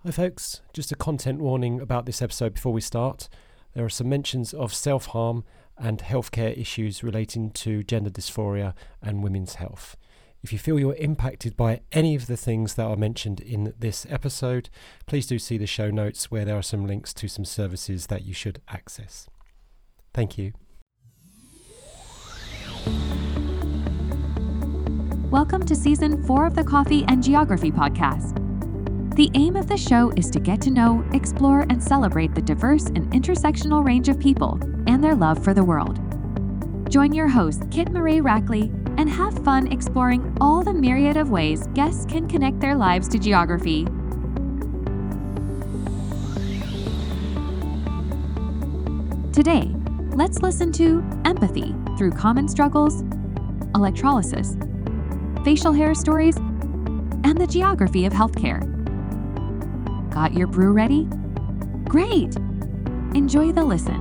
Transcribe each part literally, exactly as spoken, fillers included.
Hi folks, just a content warning about this episode before we start. There are some mentions of self-harm and healthcare issues relating to gender dysphoria and women's health. If you feel you're impacted by any of the things that are mentioned in this episode, please do see the show notes where there are some links to some services that you should access. Thank you. Welcome to Season four of the Coffee and Geography podcast. The aim of the show is to get to know, explore, and celebrate the diverse and intersectional range of people and their love for the world. Join your host, Kit Marie Rackley, and have fun exploring all the myriad of ways guests can connect their lives to geography. Today, let's listen to empathy through common struggles, electrolysis, facial hair stories, and the geography of healthcare. Got your brew ready? Great! Enjoy the listen.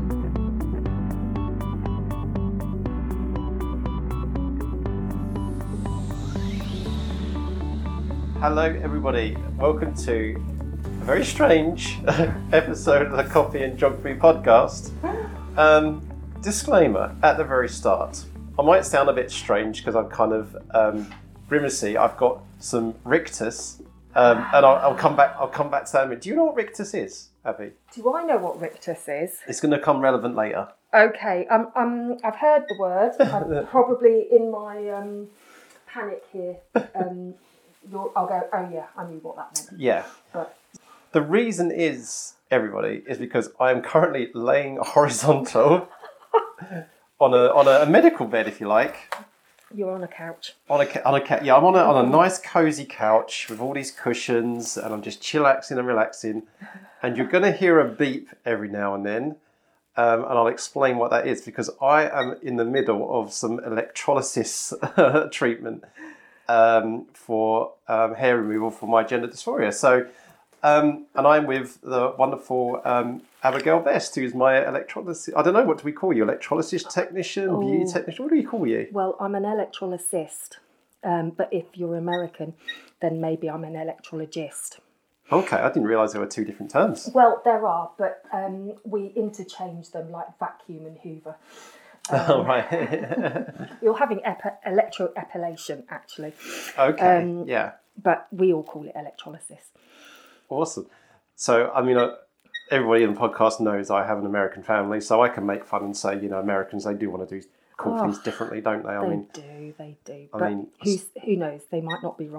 Hello everybody, welcome to a very strange episode of the Coffee and Geography podcast. Um, disclaimer at the very start. I might sound a bit strange because I'm kind of um, grimacy. I've got some rictus. Um, and I'll, I'll come back. I'll come back to that. Do you know what rictus is, Abby? Do I know what rictus is? It's going to come relevant later. Okay. Um. Um. I've heard the word. I'm probably in my um, panic here. Um. You're, I'll go. Oh yeah, I knew what that meant. Yeah. But the reason is, everybody, is because I am currently laying horizontal on a on a, a medical bed, if you like. You're on a couch. On a on a ca- yeah, I'm on a on a nice cozy couch with all these cushions, and I'm just chillaxing and relaxing. And you're going to hear a beep every now and then, um, and I'll explain what that is because I am in the middle of some electrolysis treatment um, for um, hair removal for my gender dysphoria. So, um, and I'm with the wonderful um, Abigail Best, who's my electrolysis. I don't know, what do we call you? Electrolysis technician, oh, beauty technician. What do we call you? Well, I'm an electrolysist, um, but if you're American, then maybe I'm an electrologist. Okay, I didn't realise there were two different terms. Well, there are, but um, we interchange them like vacuum and Hoover. Um, Oh, right. You're having epi- electroepilation, actually. Okay, Um, yeah. But we all call it electrolysis. Awesome. So, I mean, uh, everybody in the podcast knows I have an American family, so I can make fun and say, you know, Americans, they do want to do cool Oh, things differently, don't they? I They mean, do, they do. I But mean- who's, who knows? They might not be wrong.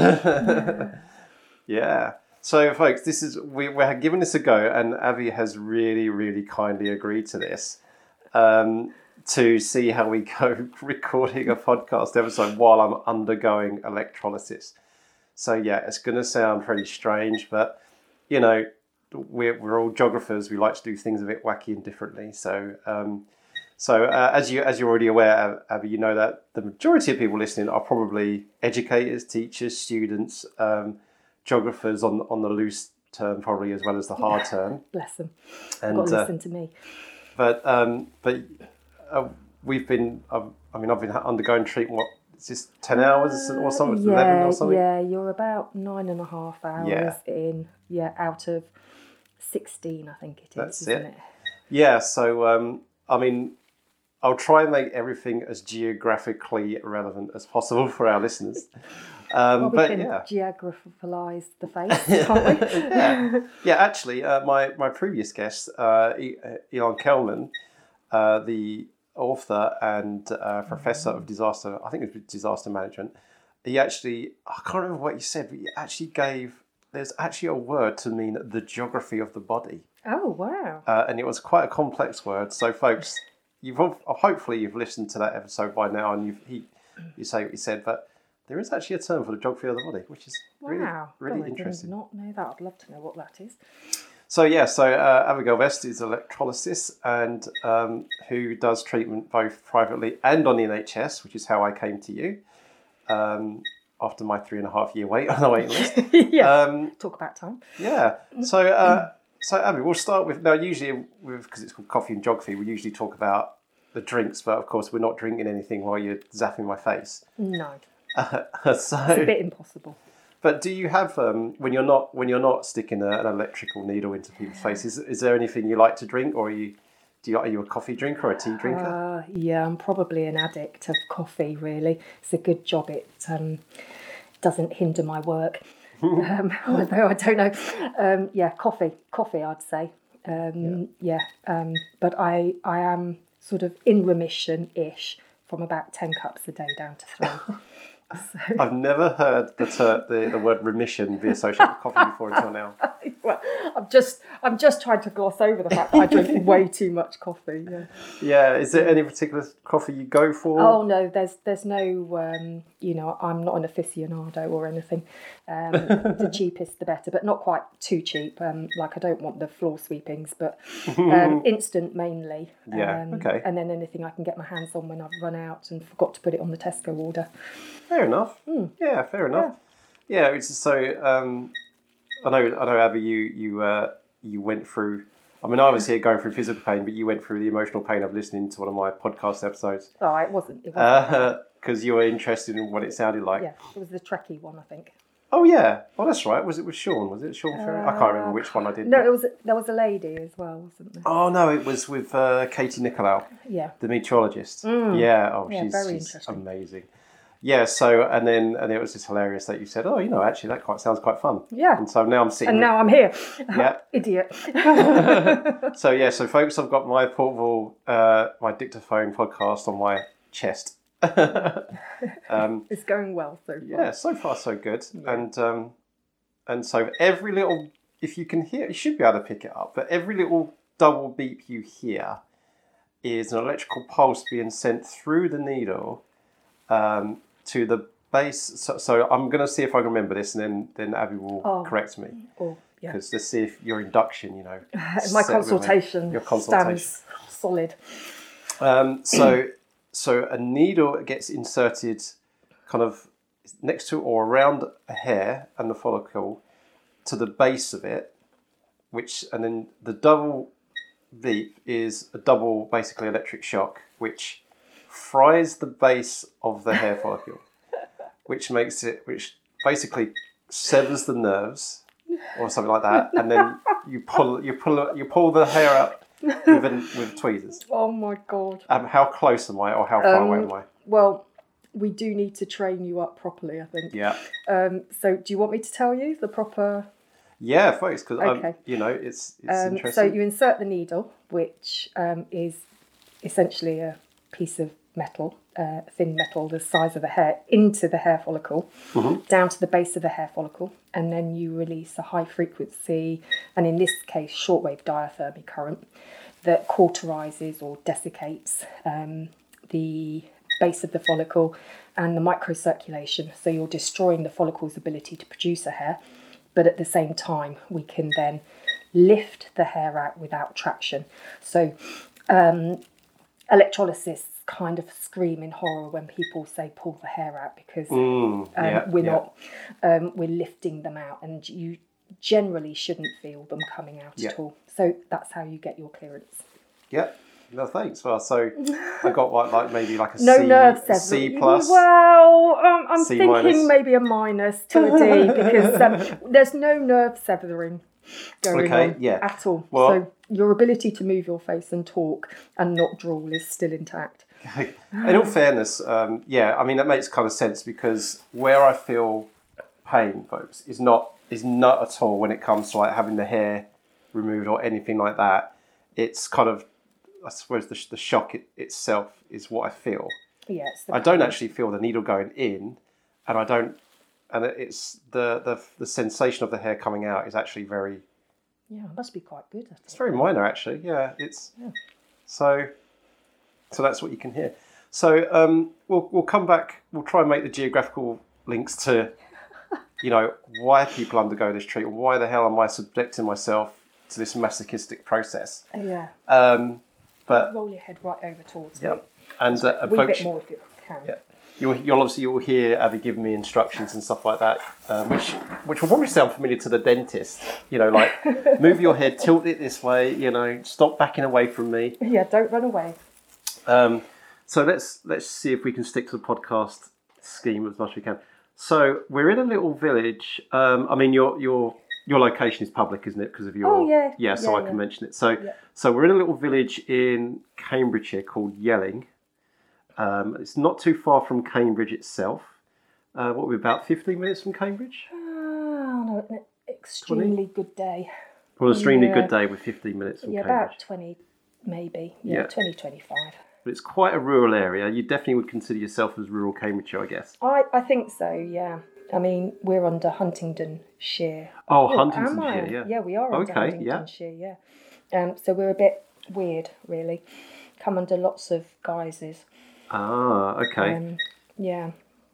yeah. So, folks, this is we, we're giving this a go, and Avi has really, really kindly agreed to this um, to see how we go recording a podcast episode while I'm undergoing electrolysis. So, yeah, it's going to sound pretty strange, but, you know, we're, we're all geographers. We like to do things a bit wacky and differently. So, um, so uh, as you as you're already aware, Abby, you know that the majority of people listening are probably educators, teachers, students, um, geographers on on the loose term, probably as well as the hard term. Bless them. And Got to uh, listen to me. but um, but uh, we've been. Uh, I mean, I've been undergoing treatment. What is this? Ten hours or something? Yeah, Eleven or something? yeah. You're about nine and a half hours Yeah. in. Yeah, out of sixteen, I think it is. That's isn't it. it? Yeah. So um, I mean, I'll try and make everything as geographically relevant as possible for our listeners. Um, Well, we but can yeah. geographicalise the face, can't we? yeah. yeah, actually, uh, my, my previous guest, uh, e- Elon Kelman, uh, the author and uh, professor of disaster, I think it was disaster management, he actually, I can't remember what he said, but he actually gave, there's actually a word to mean the geography of the body. Oh, wow. Uh, and it was quite a complex word. So, folks, you've hopefully you've listened to that episode by now, and you've, he, you say what he said, but there is actually a term for the geography of the body, which is really, Wow. really God, interesting. I did not know that. I'd love to know what that is. So yeah, so uh, Abigail Best is electrolysis and um, who does treatment both privately and on the N H S, which is how I came to you um, after my three and a half year wait on the waiting list. yeah. Um, Talk about time. yeah. So uh, so Abby, we'll start with now. Usually, with because it's called Coffee and Geography, we usually talk about the drinks, but of course, we're not drinking anything while you're zapping my face. No. Uh, so It's a bit impossible. But do you have um, when you're not when you're not sticking a, an electrical needle into people's faces? Is there anything you like to drink, or are you do you are you a coffee drinker or a tea drinker? Uh, yeah, I'm probably an addict of coffee. Really, it's a good job. It um, doesn't hinder my work. um, although I don't know. Um, yeah, coffee, coffee. I'd say. Um, yeah, yeah um, but I I am sort of in remission-ish from about ten cups a day down to three. So. I've never heard the, ter- the the word remission be associated with coffee before until now. Well, I'm just I'm just trying to gloss over the fact that I drink way too much coffee. Yeah. Yeah. Is there any particular coffee you go for? Oh no, there's there's no um, you know, I'm not an aficionado or anything. Um, the cheapest the better, but not quite too cheap. Um, like I don't want the floor sweepings, but um, instant mainly. Yeah. Um, okay. And then anything I can get my hands on when I've run out and forgot to put it on the Tesco order. Fair enough. Mm. Yeah, fair enough. Yeah, yeah it's just so. Um, I know, I know, Abby. You you uh, you went through. I mean, I was here going through physical pain, but you went through the emotional pain of listening to one of my podcast episodes. Oh, it wasn't. It wasn't. Because uh, you were interested in what it sounded like. Yeah, it was the Trekkie one, I think. Oh yeah, oh that's right. Was it with Sean? Was it Sean Ferry? Uh, I can't remember which one I did. No, it was. There was a lady as well, wasn't there? Oh no, it was with uh, Katie Nicolau. Yeah. The meteorologist. Mm. Yeah. Oh, yeah, she's, very she's interesting. amazing. Yeah. So and then and it was just hilarious that you said, oh, you know, actually that quite sounds quite fun. Yeah. And so now I'm sitting. And with, now I'm here. Yeah. Idiot. So yeah, so folks, I've got my portable, uh, my dictaphone podcast on my chest. um, it's going well so far. Yeah, so far so good. Yeah. And um, and so every little, if you can hear, you should be able to pick it up. But every little double beep you hear is an electrical pulse being sent through the needle um, to the base. So, so I'm going to see if I can remember this, and then then Abby will oh. correct me. Oh, yeah. Because let's see if your induction, you know, my consultation, your consultation stands solid. Um, so. So a needle gets inserted kind of next to or around a hair and the follicle to the base of it, which and then the double beep is a double basically electric shock, which fries the base of the hair follicle, which makes it, which basically severs the nerves or something like that, and then you pull you pull you pull the hair out. with, an, with tweezers. Oh my god. Um, how close am I or how far um, away am I? Well, we do need to train you up properly, I think. Yeah. Um, so do you want me to tell you the proper... Yeah, folks, because okay. you know, it's, it's um, interesting. So you insert the needle, which um, is essentially a piece of metal, uh, thin metal the size of a hair, into the hair follicle, mm-hmm. down to the base of the hair follicle, and then you release a high frequency, and in this case, shortwave diathermy current that cauterizes or desiccates um, the base of the follicle and the microcirculation. So you're destroying the follicle's ability to produce a hair, but at the same time, we can then lift the hair out without traction. So um, electrolysis kind of scream in horror when people say pull the hair out, because mm, um, yeah, we're yeah. not, um, we're lifting them out, and you generally shouldn't feel them coming out yeah. at all. So that's how you get your clearance. Yeah. No, thanks. Well, so I got like, like maybe like a no C, nerve a C plus. Well, um, I'm C thinking minus. maybe a minus to a D, because um, there's no nerve severing going okay, on yeah. at all. Well, so your ability to move your face and talk and not drool is still intact. In all fairness, um, yeah, I mean that makes kind of sense, because where I feel pain, folks, is not is not at all when it comes to like having the hair removed or anything like that. It's kind of, I suppose the, the shock it, itself is what I feel. Yeah, it's the I don't actually feel the needle going in, and I don't, and it's the the the sensation of the hair coming out is actually very. Yeah, it must be quite good. I think. It's very minor, actually. Yeah, it's yeah. so. So that's what you can hear. So um, we'll we'll come back. We'll try and make the geographical links to, you know, why people undergo this treatment. Why the hell am I subjecting myself to this masochistic process? Yeah. Um, but roll your head right over towards yeah, me. and uh, a wee folks, bit more if you can. Yeah, you'll you'll obviously you'll hear Abby giving me instructions and stuff like that, um, which which will probably sound familiar to the dentist. You know, like move your head, tilt it this way. You know, stop backing away from me. Yeah, don't run away. Um, so let's let's see if we can stick to the podcast scheme as much as we can. So we're in a little village. Um, I mean, your your your location is public, isn't it? Because of your Oh, yeah. yeah. So Yeah, I yeah. can mention it. So Yeah. so we're in a little village in Cambridgeshire called Yelling. Um, it's not too far from Cambridge itself. Uh, what we're about fifteen minutes from Cambridge. Oh, no, an extremely good day. Well, an extremely Yeah. good day with fifteen minutes from Yeah, Cambridge. about twenty, maybe. Yeah, Yeah. twenty, twenty-five. But it's quite a rural area. You definitely would consider yourself as rural Cambridgeshire, I guess. I, I think so, yeah. I mean, we're under Huntingdonshire. Oh, am I? Huntingdonshire, yeah. Yeah, we are under Okay, yeah. Huntingdonshire, yeah. Um, so we're a bit weird, really. Come under lots of guises. Ah, okay. Um, yeah.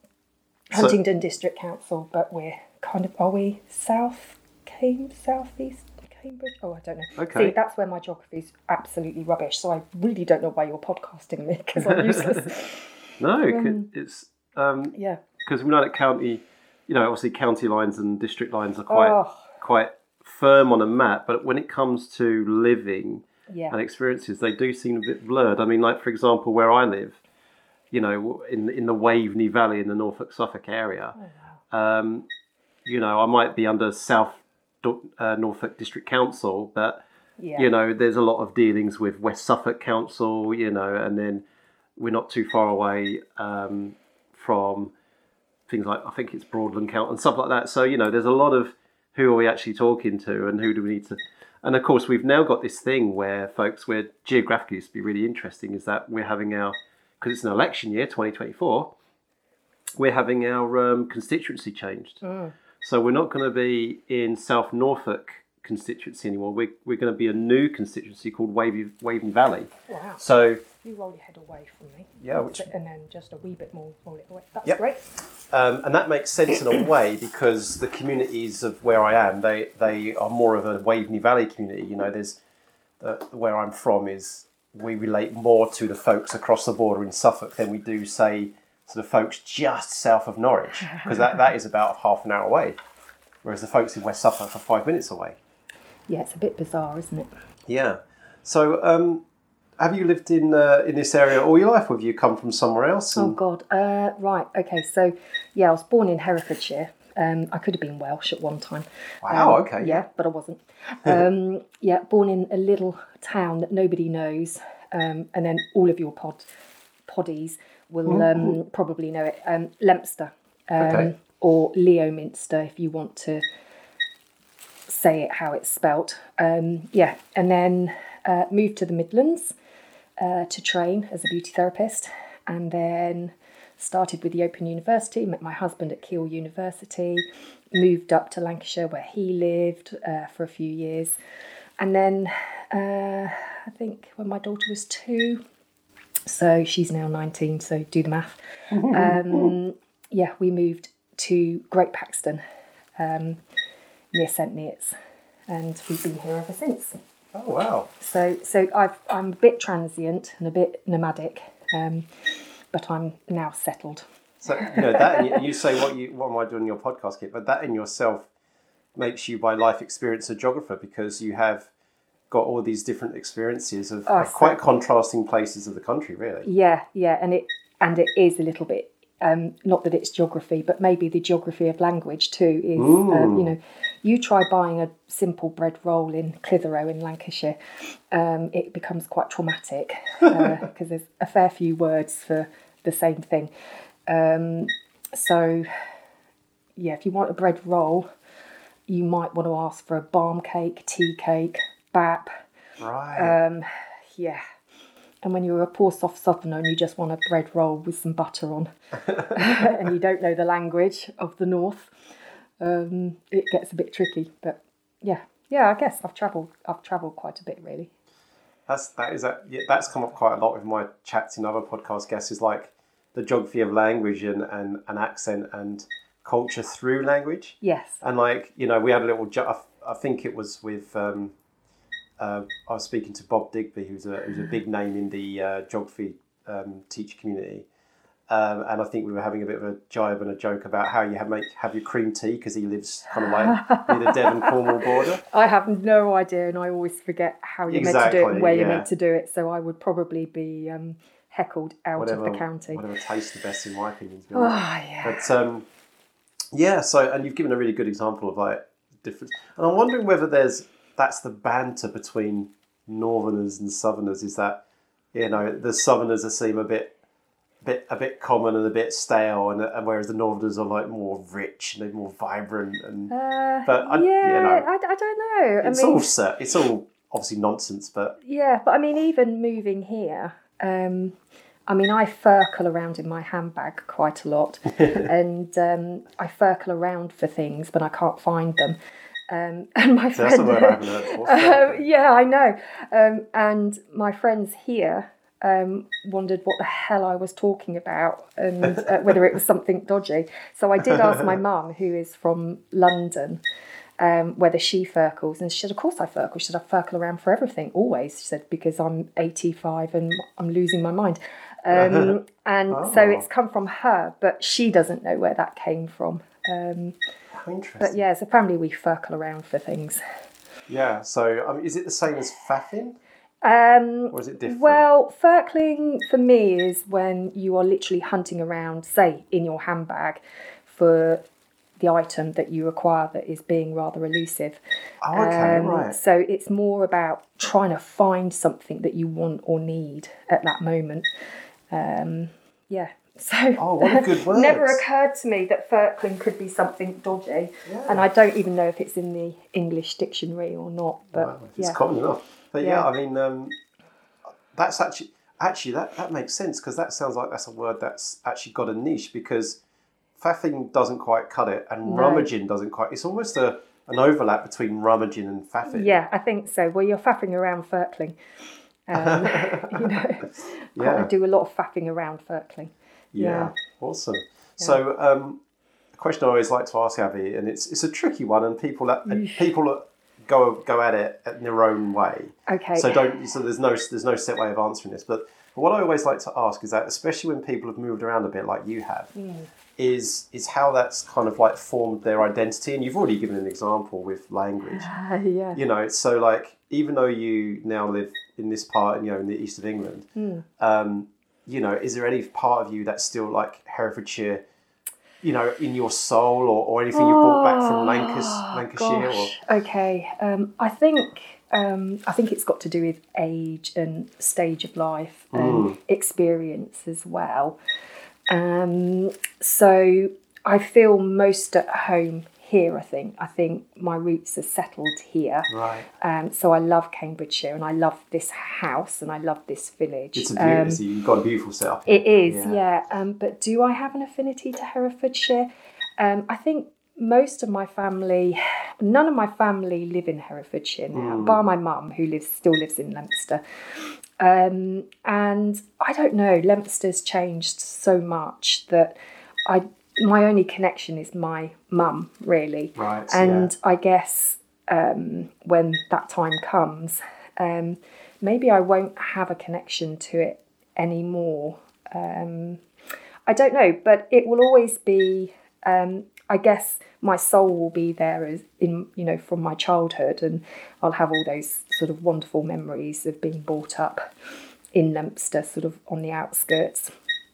So- Huntingdon District Council, but we're kind of, are we south, Cam, southeast Cambridge? Oh, I don't know. Okay. See, that's where my geography is absolutely rubbish, so I really don't know why you're podcasting me, because I'm useless. no, c- um, it's um, Yeah. because we know that county, you know, obviously county lines and district lines are quite Oh, quite firm on a map, but when it comes to living yeah. and experiences, they do seem a bit blurred. I mean, like for example, where I live, you know, in in the Waveney Valley in the Norfolk Suffolk area, Oh, um, you know, I might be under South uh, Norfolk District Council, but Yeah. you know, there's a lot of dealings with West Suffolk Council, you know, and then we're not too far away um, from things like, I think it's Broadland Council and stuff like that. So, you know, there's a lot of who are we actually talking to and who do we need to... And of course, we've now got this thing where, folks, where geographically used to be really interesting is that we're having our, because it's an election year, twenty twenty-four, we're having our um, constituency changed. Mm. So we're not going to be in South Norfolk constituency anymore. We're, we're going to be a new constituency called Waven, Waven Valley. Wow. So, You roll your head away from me. yeah, which, And then just a wee bit more roll it away. That's Yep. great. um, and that makes sense in a way because the communities of where I am, they, they are more of a Waveney Valley community. You know, there's uh, where I'm from is we relate more to the folks across the border in Suffolk than we do, say, to the folks just south of Norwich, because that, that is about half an hour away, whereas the folks in West Suffolk are five minutes away. Yeah, it's a bit bizarre, isn't it? Yeah. So, um, have you lived in uh, in this area all your life, or have you come from somewhere else? Oh, And- God. Uh, right, okay. So, yeah, I was born in Herefordshire. Um, I could have been Welsh at one time. Wow, Um, okay. Yeah, but I wasn't. Um, yeah, born in a little town that nobody knows. Um, and then all of your pod, poddies will um, probably know it. Um, Lempster. Um, Okay. Or Leominster, if you want to say it how it's spelt. Um, yeah, and then uh, moved to the Midlands uh, to train as a beauty therapist, and then started with the Open University, met my husband at Keele University, moved up to Lancashire where he lived uh, for a few years, and then uh, I think when my daughter was two, so she's now nineteen, so do the math. Um, yeah, we moved to Great Paxton, um, near St Neots, and we've been here ever since. Oh, wow. So, so I've, I'm a bit transient and a bit nomadic, um, but I'm now settled. So, you know, that, and you, you say, what you what am I doing in your podcast, Kit? But that in yourself makes you, by life experience, a geographer, because you have got all these different experiences of, Oh, of quite so- contrasting places of the country, really. Yeah, yeah, and it and it is a little bit. Um, not that it's geography, but maybe the geography of language too is, um, you know, you try buying a simple bread roll in Clitheroe in Lancashire, um, it becomes quite traumatic because there's a fair few words for the same thing. Um, so, yeah, if you want a bread roll, you might want to ask for a barm cake, tea cake, bap. Right. Um, yeah. And when you're a poor soft southerner and you just want a bread roll with some butter on and you don't know the language of the north, um, it gets a bit tricky. But yeah, yeah, I guess I've travelled I've travelled quite a bit, really. That's that is that yeah, that's come up quite a lot with my chats in other podcast guests, is like the geography of language and, and, and accent and culture through language. Yes. And like, you know, we had a little jo- I, I think it was with um, uh, I was speaking to Bob Digby, who's a who's a big name in the uh, geography um, teacher community. Um, and I think we were having a bit of a jibe and a joke about how you have make have your cream tea, because he lives kind of like near the Devon Cornwall border. I have no idea, and I always forget how you're meant to do it Exactly, and where you're yeah. meant to do it. So I would probably be um, heckled out Whatever, of the county. whatever tastes the best, in my opinion. To be Oh, honest. yeah. But um, Yeah, so, and you've given a really good example of like difference. And I'm wondering whether there's, that's the banter between Northerners and Southerners, is that, you know, the Southerners seem a bit, bit, a bit common and a bit stale, and, and whereas the Northerners are like more rich and they're more vibrant. And Uh, but I, yeah, you know, I, I don't know. it's I mean, all set. It's all obviously nonsense, but yeah, but I mean, even moving here, um, I mean, I furkle around in my handbag quite a lot, and um, I furkle around for things, but I can't find them. Um, and my so that's a friend, word I haven't heard before. um, yeah, I know. Um, and my friends here um, wondered what the hell I was talking about and uh, whether it was something dodgy. So I did ask my mum, who is from London, um, whether she furkles. And she said, of course I furkle. She said, I furkle around for everything, always. She said, because I'm eighty-five and I'm losing my mind. Um, and Oh. so it's come from her, but she doesn't know where that came from. Um, How interesting. but yeah, as a family, we furkle around for things. Yeah, so I mean, is it the same as faffing, Um, or is it different? Well, furkling for me is when you are literally hunting around, say, in your handbag for the item that you require that is being rather elusive. Oh, okay, right. So it's more about trying to find something that you want or need at that moment. Um, yeah. So Oh, what a good word. never occurred to me that furkling could be something dodgy, Yeah. and I don't even know if it's in the English dictionary or not. But Wow, if it's yeah. common enough. But yeah, Yeah. I mean, um, that's actually actually that, that makes sense, because that sounds like that's a word that's actually got a niche, because faffing doesn't quite cut it, and No. rummaging doesn't quite. It's almost a an overlap between rummaging and faffing. Yeah, I think so. Well, you're faffing around furkling. Um, you know, Yeah. I do a lot of faffing around furkling. Yeah, Yeah. awesome. So, um, a question I always like to ask Abby, and it's it's a tricky one, and people that people go go at it in their own way. Okay. So don't. So there's no there's no set way of answering this. But what I always like to ask is that, especially when people have moved around a bit, like you have, Mm. is is how that's kind of like formed their identity. And you've already given an example with language. Uh, yeah. You know, so like even though you now live in this part, you know, in the east of England, Mm. um, you know, is there any part of you that's still like Herefordshire, you know, in your soul, or, or anything you've brought back from Lancashire, Lancashire? Or... Gosh. Okay. Um, I think um, I think it's got to do with age and stage of life and Mm. experience as well. Um, so I feel most at home here. I think. I think my roots are settled here. Right. Um, so I love Cambridgeshire, and I love this house, and I love this village. It's a beautiful, Um, so you've got a beautiful setup. It is, Yeah. yeah. Um, but do I have an affinity to Herefordshire? Um, I think most of my family, none of my family live in Herefordshire now, Mm. bar my mum, who lives still lives in Leominster. Um, and I don't know, Leominster's changed so much that I my only connection is my mum, really. Right. And yeah. I guess um, when that time comes, um, maybe I won't have a connection to it anymore. Um, I don't know, but it will always be. Um, I guess my soul will be there as in you know from my childhood, and I'll have all those sort of wonderful memories of being brought up in Leominster, sort of on the outskirts.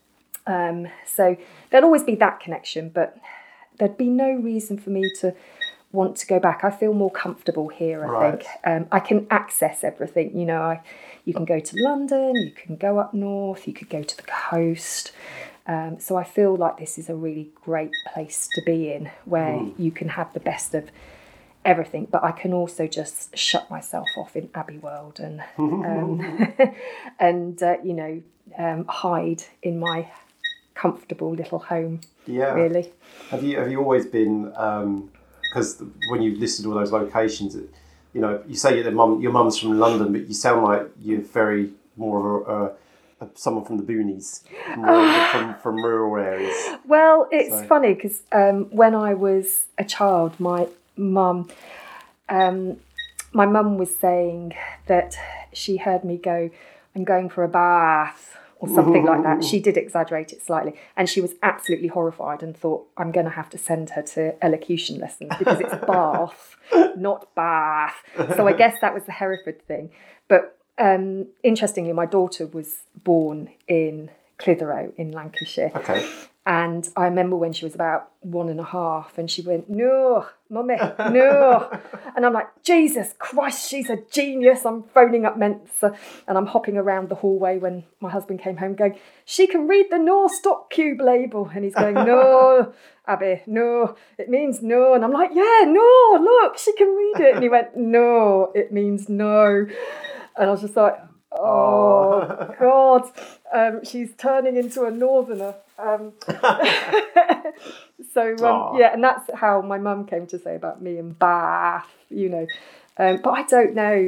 Um, so there'll always be that connection, but there'd be no reason for me to want to go back. I feel more comfortable here, I Right. think. Um, I can access everything. You know, I you can go to London, you can go up north, you could go to the coast. Um, so I feel like this is a really great place to be in, where Mm. you can have the best of everything, but I can also just shut myself off in Abbey World and um, and uh, you know um, hide in my comfortable little home. Yeah. Really. Have you have you always been? Because when you listed all those locations, it, you know, you say your mum, your mum's from London, but you sound like you're very more of a, a, someone from the boonies, from, rural, from, from rural areas. Well, it's So- funny because um, when I was a child, my mum, um, my mum was saying that she heard me go, "I'm going for a bath," or something like that. She did exaggerate it slightly, and she was absolutely horrified and thought, "I'm going to have to send her to elocution lessons because it's bath, not bath." So I guess that was the Hereford thing. But um, interestingly, my daughter was born in Clitheroe in Lancashire. Okay. And I remember when she was about one and a half and she went, no, mummy, no. And I'm like, Jesus Christ, she's a genius. I'm phoning up Mensa and I'm hopping around the hallway when my husband came home going, she can read the no stop cube label. And he's going, no, Abby, no, it means no. And I'm like, yeah, no, look, she can read it. And he went, no, it means no. And I was just like, oh, God, um, she's turning into a northerner. Um, so, um, yeah, and that's how my mum came to say about me and Bath, you know. Um, but I don't know.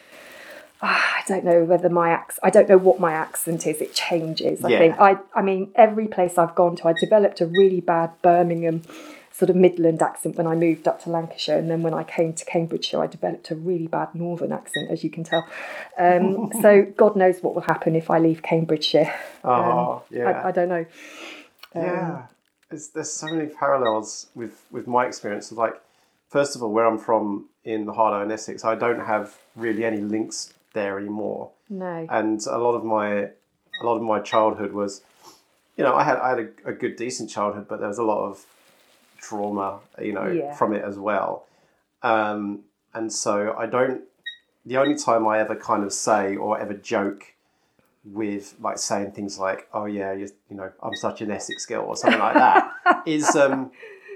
I don't know whether my accent, I don't know what my accent is. It changes, I yeah. think. I, I mean, every place I've gone to, I developed a really bad Birmingham sort of Midland accent when I moved up to Lancashire, and then when I came to Cambridgeshire I developed a really bad northern accent, as you can tell. Um, so God knows what will happen if I leave Cambridgeshire. Oh, um, yeah. I, I don't know. Um, yeah, there's, there's so many parallels with, with my experience. Like, first of all, where I'm from in the Harlow and Essex, I don't have really any links there anymore. No. And a lot of my a lot of my childhood was, you know, I had I had a, a good, decent childhood, but there was a lot of trauma, you know, yeah. from it as well. Um, and so I don't, the only time I ever kind of say or ever joke with like saying things like, oh yeah, you, you know, I'm such an Essex girl or something like that is, um,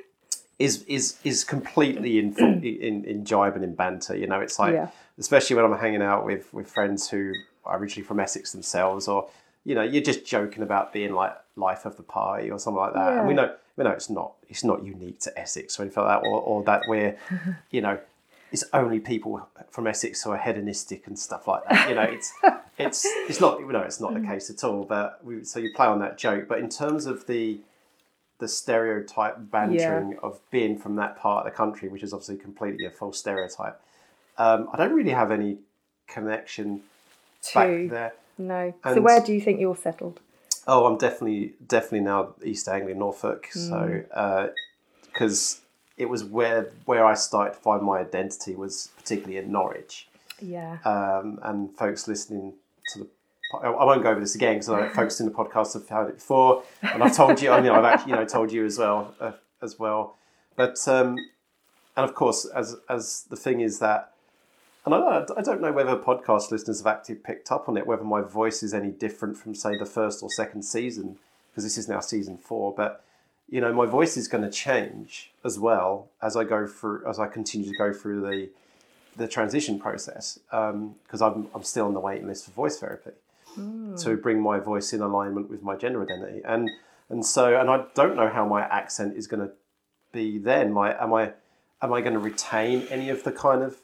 is, is, is completely in, in, in jibe and in banter. You know, it's like, yeah. especially when I'm hanging out with, with friends who are originally from Essex themselves, or, you know, you're just joking about being like life of the party or something like that. Yeah. And we know, we know it's not, it's not unique to Essex or anything like that, or, or that we're, you know, it's only people from Essex who are hedonistic and stuff like that. You know, it's, it's, it's not, you know, it's not the case at all. But we, so you play on that joke. But in terms of the, the stereotype bantering yeah. of being from that part of the country, which is obviously completely a false stereotype, um, I don't really have any connection to, back there. No. And so where do you think you're settled? Oh, I'm definitely, definitely now East Anglia, Norfolk. Mm. So, because uh, it was where where I started to find my identity was particularly in Norwich. Yeah. Um, and folks listening to the, I won't go over this again because I know folks in the podcast have heard it before, and I've told you, I know I've actually, you know, told you as well, uh, as well. But um, and of course, as as the thing is that. And I don't, I don't know whether podcast listeners have actually picked up on it, whether my voice is any different from, say, the first or second season, because this is now season four. But, you know, my voice is going to change as well as I go through, as I continue to go through the the transition process, because um, I'm I'm still on the waiting list for voice therapy mm. to bring my voice in alignment with my gender identity. And and so, and I don't know how my accent is going to be then. My am I am I going to retain any of the kind of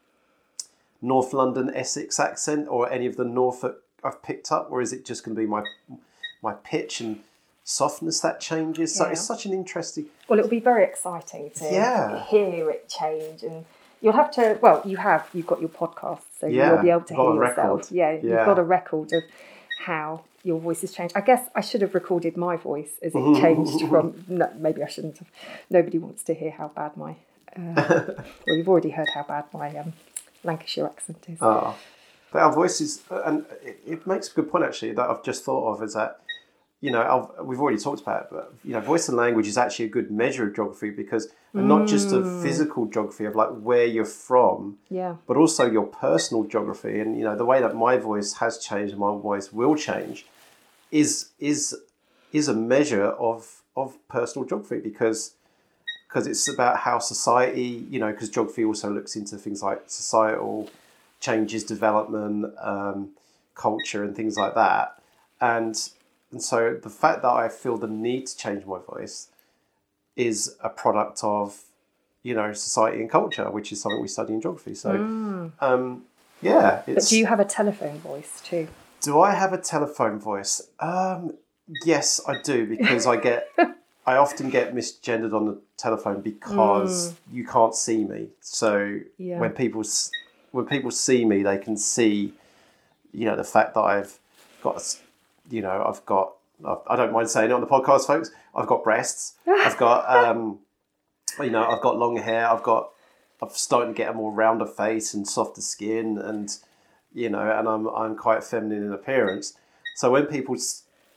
North London Essex accent or any of the Norfolk I've picked up, or is it just going to be my my pitch and softness that changes? So yeah. It's such an interesting. Well, it'll be very exciting to yeah. hear it change, and you'll have to. Well, you have. You've got your podcast, so yeah. you'll be able to got hear yourself. Yeah, yeah, you've got a record of how your voice has changed. I guess I should have recorded my voice as it changed from. No, maybe I shouldn't have. Nobody wants to hear how bad my. Uh, well, you've already heard how bad my. Um, Lancashire accent is. Oh, but our voices, and it, it makes a good point actually that I've just thought of, is that, you know, I've, we've already talked about it, but, you know, voice and language is actually a good measure of geography because, and not just of physical geography of like where you're from, yeah, but also your personal geography. And, you know, the way that my voice has changed and my voice will change is, is, is a measure of, of personal geography because because it's about how society, you know, because geography also looks into things like societal changes, development, um, culture and things like that. And and so the fact that I feel the need to change my voice is a product of, you know, society and culture, which is something we study in geography. So, mm. um, yeah. It's, but do you have a telephone voice too? Do I have a telephone voice? Um, yes, I do, because I get... I often get misgendered on the telephone because mm. you can't see me. So yeah. when people when people see me, they can see, you know, the fact that I've got, you know, I've got. I don't mind saying it on the podcast, folks. I've got breasts. I've got, um, you know, I've got long hair. I've got. I'm starting to get a more rounder face and softer skin, and you know, and I'm I'm quite feminine in appearance. So when people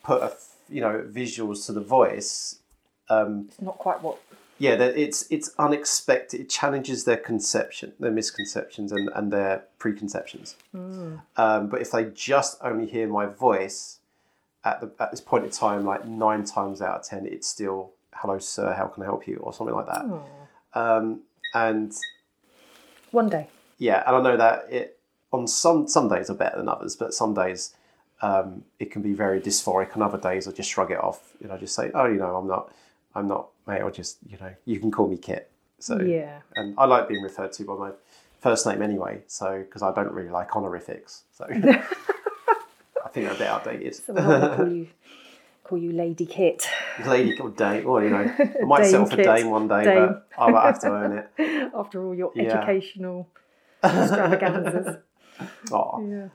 put a, you know, visuals to the voice. Um, it's not quite what. Yeah, that it's it's unexpected. It challenges their conception, their misconceptions, and, and their preconceptions. Mm. Um, but if they just only hear my voice at the at this point in time, like nine times out of ten, it's still "Hello, sir. How can I help you?" or something like that. Um, and one day, yeah, and I know that it on some some days are better than others, but some days um, it can be very dysphoric, and other days I just shrug it off. You know, just say, "Oh, you know, I'm not." I'm not male, just, you know, you can call me Kit. So, yeah. And I like being referred to by my first name anyway, so, because I don't really like honorifics. So, I think they're a bit outdated. So I'm not call you, call you Lady Kit. Lady or Dame, well, you know, I might Dame settle for Kit. Dame one day, Dame. but I'll have to earn it. After all your Yeah. educational extravaganzas. Oh. Yeah.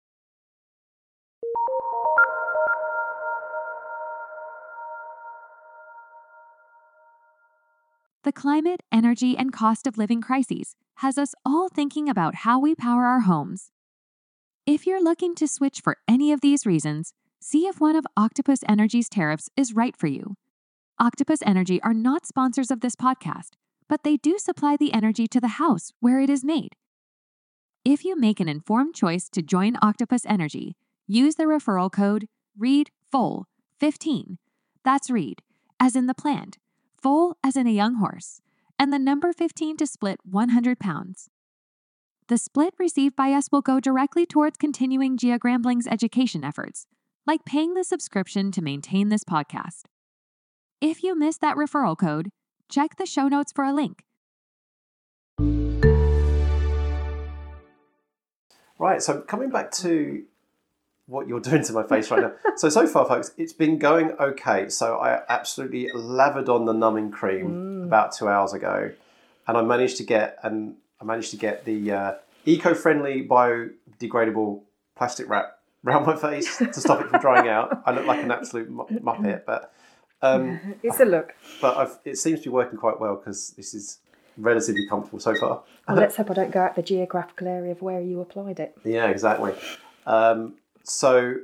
The climate, energy, and cost of living crises has us all thinking about how we power our homes. If you're looking to switch for any of these reasons, see if one of Octopus Energy's tariffs is right for you. Octopus Energy are not sponsors of this podcast, but they do supply the energy to the house where it is made. If you make an informed choice to join Octopus Energy, use the referral code READ F O A L fifteen. That's READ, as in the plant, foal as in a young horse, and the number fifteen to split one hundred pounds. The split received by us will go directly towards continuing Gia Grambling's education efforts, like paying the subscription to maintain this podcast. If you missed that referral code, check the show notes for a link. Right, so coming back to what you're doing to my face right now. So, so far, folks, it's been going okay. So I absolutely lathered on the numbing cream mm. about two hours ago, and I managed to get and I managed to get the uh, eco-friendly, biodegradable plastic wrap around my face to stop it from drying out. I look like an absolute mu- muppet, but um, it's a look. But I've, it seems to be working quite well because this is relatively comfortable so far. Well, let's hope I don't go out the geographical area of where you applied it. Yeah, exactly. Um, So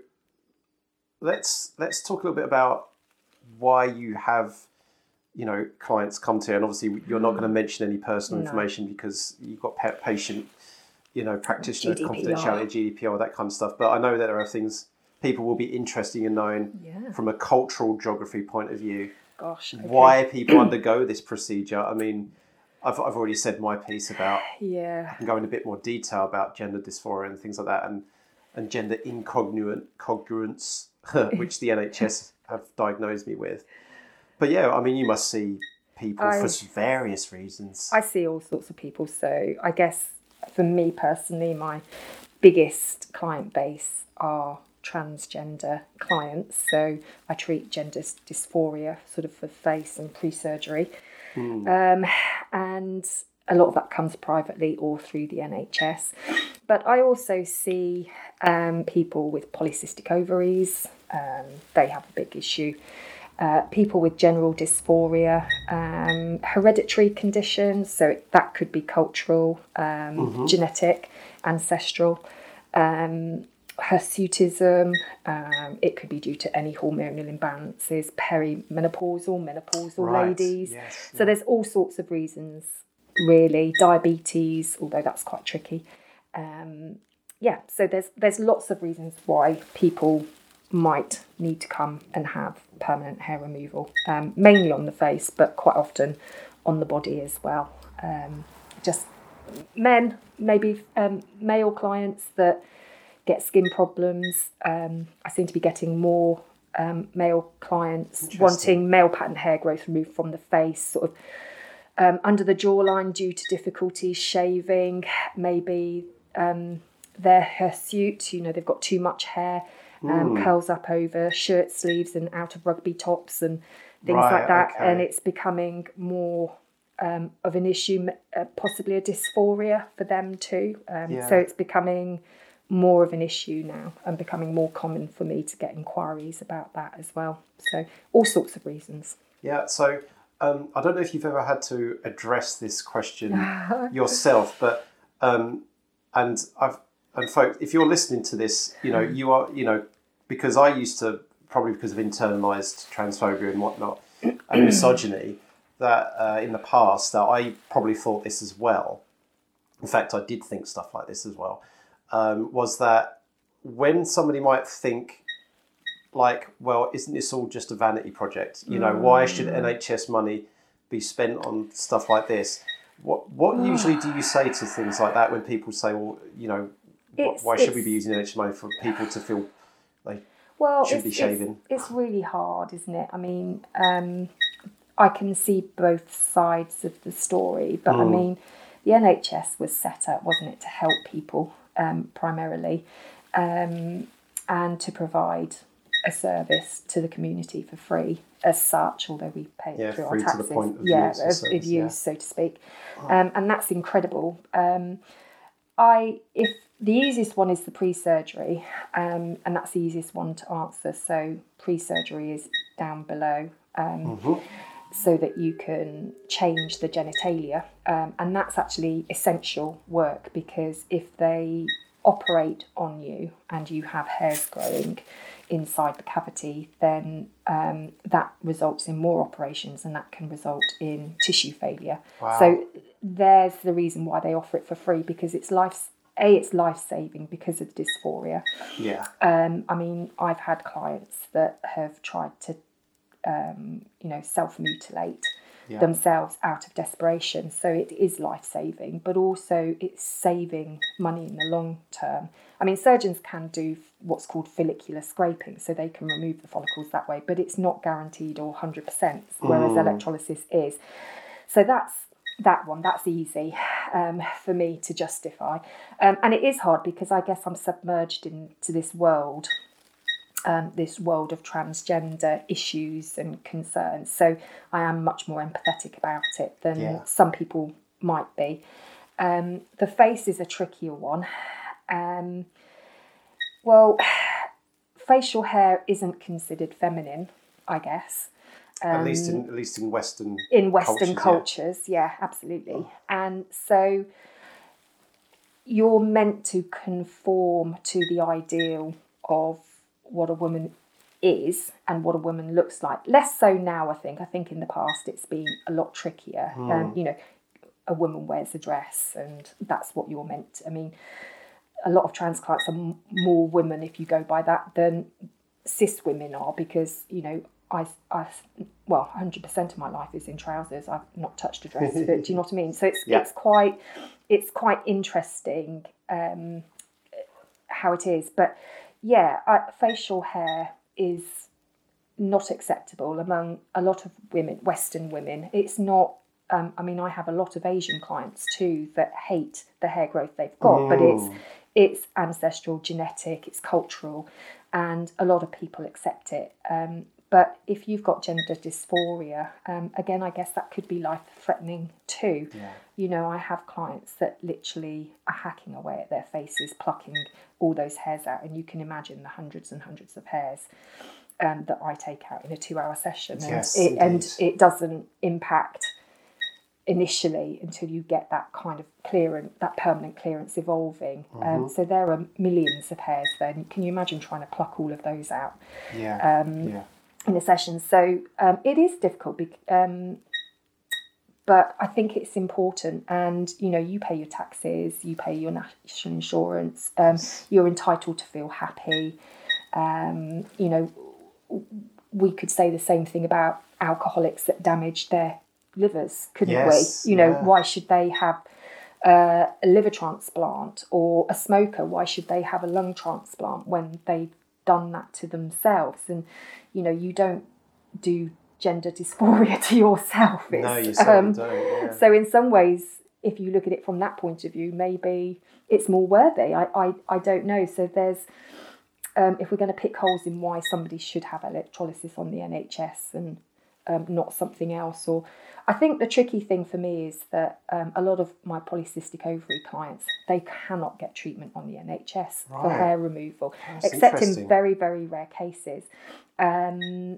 let's let's talk a little bit about why you have, you know, clients come to you, and obviously you're not going to mention any personal No. information because you've got pa- patient, you know, practitioner G D P R. confidentiality, G D P R, that kind of stuff. But I know that there are things people will be interested in knowing Yeah. from a cultural geography point of view. Gosh. Okay. Why people undergo this procedure. I mean, I've I've already said my piece about. Yeah. I can go in a bit more detail about gender dysphoria and things like that, and. and gender incongruent congruence, which the N H S have diagnosed me with. But yeah, I mean, you must see people I, for various reasons. I see all sorts of people. So I guess for me personally, my biggest client base are transgender clients. So I treat gender dysphoria sort of for face and pre-surgery. Mm. Um, and a lot of that comes privately or through the N H S. But I also see um, people with polycystic ovaries. Um, they have a big issue. Uh, people with general dysphoria, um, hereditary conditions. So that could be cultural, um, mm-hmm. genetic, ancestral. Um, hirsutism. Um, it could be due to any hormonal imbalances. Perimenopausal, menopausal right. ladies. Yes, so yeah. there's all sorts of reasons. Really, diabetes, although that's quite tricky. Um, yeah, so there's there's lots of reasons why people might need to come and have permanent hair removal, um, mainly on the face, but quite often on the body as well. Um, just men, maybe um, male clients that get skin problems. Um, I seem to be getting more um, male clients wanting male pattern hair growth removed from the face, sort of Um, under the jawline due to difficulties shaving, maybe um, their hirsute, you know, they've got too much hair, um, mm. curls up over shirt sleeves and out of rugby tops and things right, like that. Okay. And it's becoming more um, of an issue, uh, possibly a dysphoria for them too. Um, yeah. So it's becoming more of an issue now and becoming more common for me to get inquiries about that as well. So all sorts of reasons. Yeah, so... Um, I don't know if you've ever had to address this question yourself, but um, and I've and folks, if you're listening to this, you know you are you know because I used to probably because of internalised transphobia and whatnot, and misogyny, that uh, in the past, that I probably thought this as well. In fact, I did think stuff like this as well, um, was that when somebody might think, like, well, isn't this all just a vanity project? You know, mm. why should N H S money be spent on stuff like this? What what usually do you say to things like that when people say, well, you know, it's, why should we be using N H S money for people to feel they well, should it's, be shaving? It's, it's really hard, isn't it? I mean, um, I can see both sides of the story, but mm. I mean, the N H S was set up, wasn't it, to help people um, primarily, um, and to provide a service to the community for free as such, although we pay yeah, it through free our taxes. To the point of yeah, use of, service, of use, yeah. so to speak. Um, and that's incredible. Um, I if the easiest one is the pre-surgery, um, and that's the easiest one to answer. So pre-surgery is down below, um, mm-hmm. so that you can change the genitalia, um, and that's actually essential work, because if they operate on you and you have hairs growing inside the cavity, then um, that results in more operations, and that can result in tissue failure. Wow. So there's the reason why they offer it for free, because it's life a it's life-saving because of dysphoria. Yeah. Um, I mean, I've had clients that have tried to um, you know self-mutilate yeah. themselves out of desperation. So it is life-saving, but also it's saving money in the long term. I mean, surgeons can do what's called follicular scraping, so they can remove the follicles that way, but it's not guaranteed or one hundred percent, whereas mm. electrolysis is. So that's that one, that's easy um, for me to justify. Um, and it is hard because I guess I'm submerged into this world, um, this world of transgender issues and concerns. So I am much more empathetic about it than yeah. some people might be. Um, the face is a trickier one. Um, well, facial hair isn't considered feminine, I guess. Um, at least in at least in Western in Western cultures, cultures, yeah, yeah absolutely. And so you're meant to conform to the ideal of what a woman is and what a woman looks like. Less so now, I think. I think in the past it's been a lot trickier. Mm. Um, you know, a woman wears a dress, and that's what you're meant to. I mean, a lot of trans clients are m- more women, if you go by that, than cis women are, because, you know, I, I well, one hundred percent of my life is in trousers. I've not touched a dress, but do you know what I mean? So it's yeah. it's quite it's quite interesting um, how it is. But yeah, I, facial hair is not acceptable among a lot of women, Western women. It's not. Um, I mean, I have a lot of Asian clients too that hate the hair growth they've got, mm. but it's it's ancestral, genetic, it's cultural, and a lot of people accept it. Um, but if you've got gender dysphoria, um, again, I guess that could be life-threatening too. Yeah. You know, I have clients that literally are hacking away at their faces, plucking all those hairs out, and you can imagine the hundreds and hundreds of hairs um, that I take out in a two-hour session, and yes, it, and it doesn't impact initially until you get that kind of clearance, that permanent clearance evolving. Mm-hmm. Um, so there are millions of hairs there. And can you imagine trying to pluck all of those out yeah. Um, yeah. in a session? So um, it is difficult, um, but I think it's important. And, you know, you pay your taxes, you pay your national insurance, um, you're entitled to feel happy. Um, you know, we could say the same thing about alcoholics that damage their livers, couldn't yes, we? You know, yeah. why should they have uh, a liver transplant? Or a smoker, why should they have a lung transplant when they've done that to themselves? And, you know, you don't do gender dysphoria to yourself. It's, no, you certainly um, don't. Yeah. So in some ways, if you look at it from that point of view, maybe it's more worthy. I, I, I don't know. So there's, um, if we're going to pick holes in why somebody should have electrolysis on the N H S and um, not something else, or I think the tricky thing for me is that um, a lot of my polycystic ovary clients, they cannot get treatment on the N H S right. for hair removal, That's except in very, very rare cases. Um,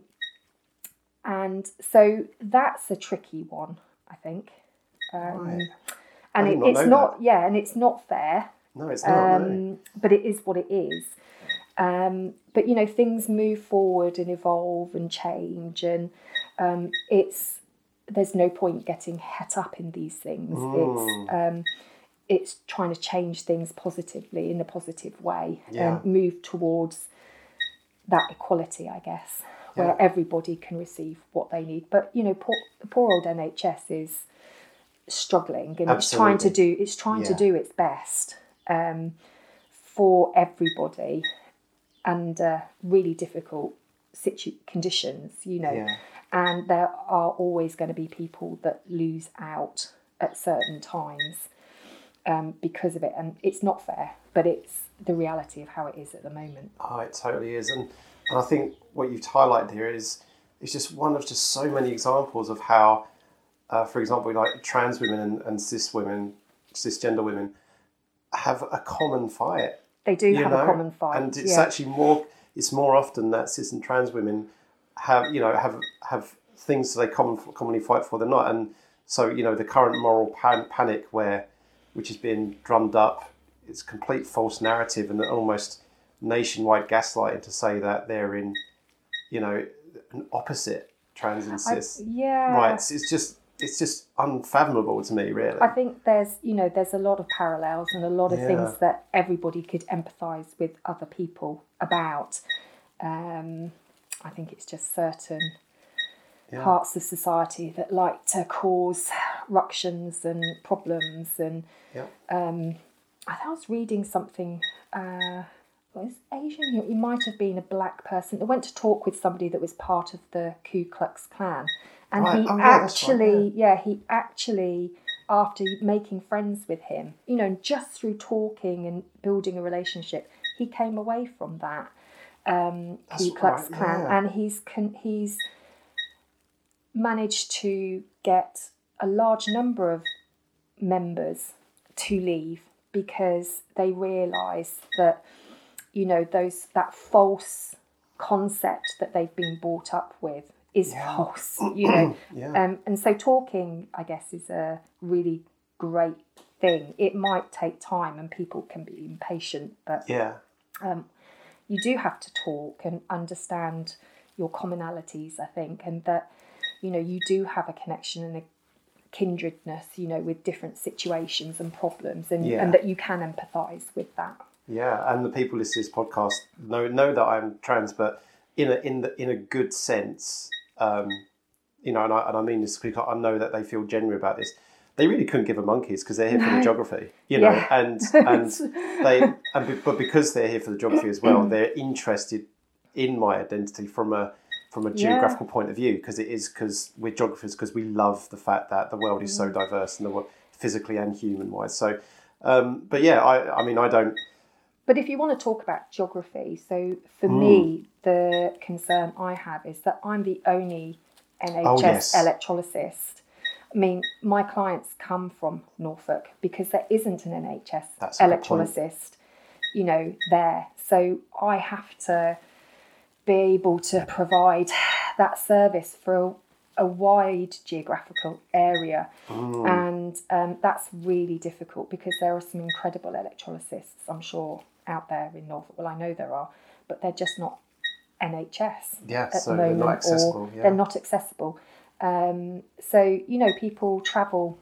and so that's a tricky one, I think. Um, right. And it, not it's not, that. yeah, and it's not fair. No, it's not. Um, no. But it is what it is. Um, but, you know, things move forward and evolve and change, and um, it's there's no point getting het up in these things. Mm. It's um, it's trying to change things positively in a positive way Yeah. and move towards that equality, I guess, where Yeah. everybody can receive what they need. But, you know, poor, poor old N H S is struggling, and it's trying to do it's trying to Yeah. do its best um, for everybody under really difficult situ- conditions, you know. Yeah. And there are always going to be people that lose out at certain times um, because of it. And it's not fair, but it's the reality of how it is at the moment. Oh, it totally is. And, and I think what you've highlighted here is is just one of just so many examples of how, uh, for example, like trans women and, and cis women, cisgender women, have a common fight. They do you have know? a common fight. And it's yeah. actually more, it's more often that cis and trans women have, you know, have have things they common, commonly fight for than not. And so, you know, the current moral pan, panic where, which is being drummed up, it's complete false narrative and almost nationwide gaslighting to say that they're in, you know, an opposite trans and cis. I, yeah. Right. It's just, it's just unfathomable to me, really. I think there's, you know, there's a lot of parallels and a lot of Yeah. things that everybody could empathise with other people about. Um, I think it's just certain Yeah. parts of society that like to cause ructions and problems. And Yeah. um, I think I was reading something. Uh, was Asian? He might have been a black person that went to talk with somebody that was part of the Ku Klux Klan, and Right. he Oh, yeah, that's right, actually, yeah, he actually, after making friends with him, you know, just through talking and building a relationship, he came away from that um, That's Ku Klux right, Klan, yeah. and he's con- he's managed to get a large number of members to leave because they realise that, you know, those that false concept that they've been brought up with is Yeah. false, you know. Yeah. Um, and so talking, I guess, is a really great thing. It might take time and people can be impatient, but Yeah. um, you do have to talk and understand your commonalities, I think, and that, you know, you do have a connection and a kindredness, you know, with different situations and problems, and, Yeah. and that you can empathise with that. Yeah, and the people listening to this podcast know know that I'm trans, but in a in the in a good sense, um, you know, and I and I mean this because I know that they feel genuine about this. They really couldn't give a monkeys because they're here for the No. geography, you know, Yeah. and and they and be- but because they're here for the geography as well, they're interested in my identity from a from a Yeah. geographical point of view, because it is because we're geographers, because we love the fact that the world is so Mm. diverse and the world physically and human wise. So, um, but yeah, I I mean I don't. But if you want to talk about geography, so for Hmm. me, the concern I have is that I'm the only N H S Oh, yes. electrolyst. I mean, my clients come from Norfolk because there isn't an N H S That's a good point. electrolyst, you know, there. So I have to be able to provide that service for a, a wide geographical area. Hmm. And um, that's really difficult because there are some incredible electrolysists, I'm sure, out there in Norfolk. Well, I know there are, but they're just not N H S Yeah, at so the they're moment, not accessible, or yeah. they're not accessible. Um, so, you know, people travel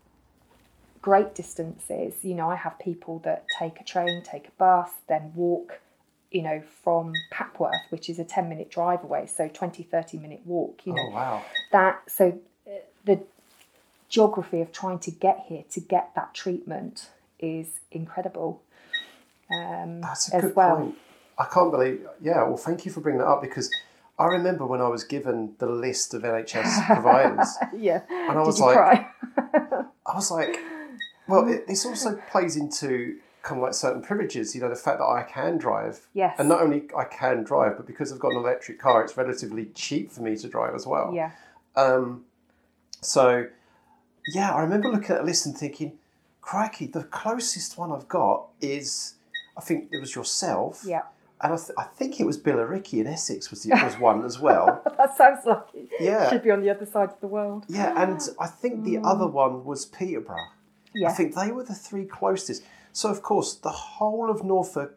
great distances. You know, I have people that take a train, take a bus, then walk, you know, from Papworth, which is a ten minute drive away, so twenty, thirty minute walk, you know. Oh wow. That, so uh, the geography of trying to get here to get that treatment is incredible. Um, That's a as good well. point. I can't believe. Yeah, well, thank you for bringing that up, because I remember when I was given the list of N H S providers, Yeah. and I Did was you like, cry? I was like, well, it, this also plays into kind of like certain privileges. You know, the fact that I can drive, Yes. and not only I can drive, but because I've got an electric car, it's relatively cheap for me to drive as well. Yeah. Um, so, yeah, I remember looking at a list and thinking, crikey, the closest one I've got is, I think it was yourself. Yeah. And I, th- I think it was Billericay in Essex was, the, was one as well. That sounds like it Yeah. should be on the other side of the world. Yeah, and I think the other one was Peterborough. Yeah. I think they were the three closest. So, of course, the whole of Norfolk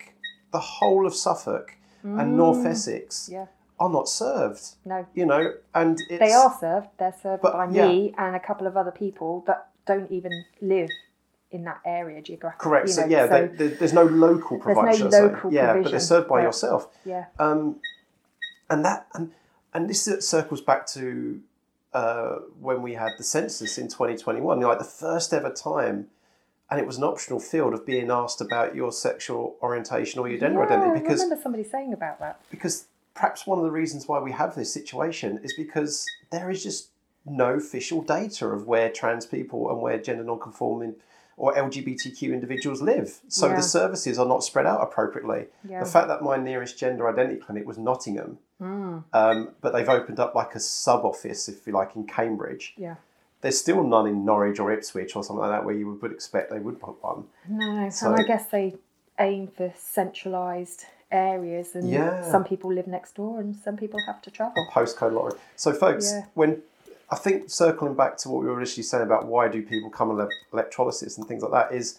the whole of Suffolk mm. and North Essex yeah. are not served. No. You know, and it's... They are served. They're served but, by yeah. me and a couple of other people that don't even live in that area geographically. Correct. You So, know, yeah, so they, they, there's no local provider. There's no local Yeah, provision, but they're served by but, yourself. Yeah. Um, and that and and this circles back to uh, when we had the census in twenty twenty-one, you know, like the first ever time, and it was an optional field of being asked about your sexual orientation or your gender yeah, identity. Because I remember somebody saying about that. Because perhaps one of the reasons why we have this situation is because there is just no official data of where trans people and where gender non-conforming or L G B T Q individuals live. So yeah. the services are not spread out appropriately. Yeah. The fact that my nearest gender identity clinic was Nottingham, mm. um, but they've opened up like a sub-office, if you like, in Cambridge. Yeah. There's still none in Norwich or Ipswich or something like that where you would expect they would put one. No, So- and I guess they aim for centralised areas, and Yeah. some people live next door and some people have to travel. Postcode lottery. So folks, Yeah. when I think circling back to what we were initially saying about why do people come on electrolysis and things like that is,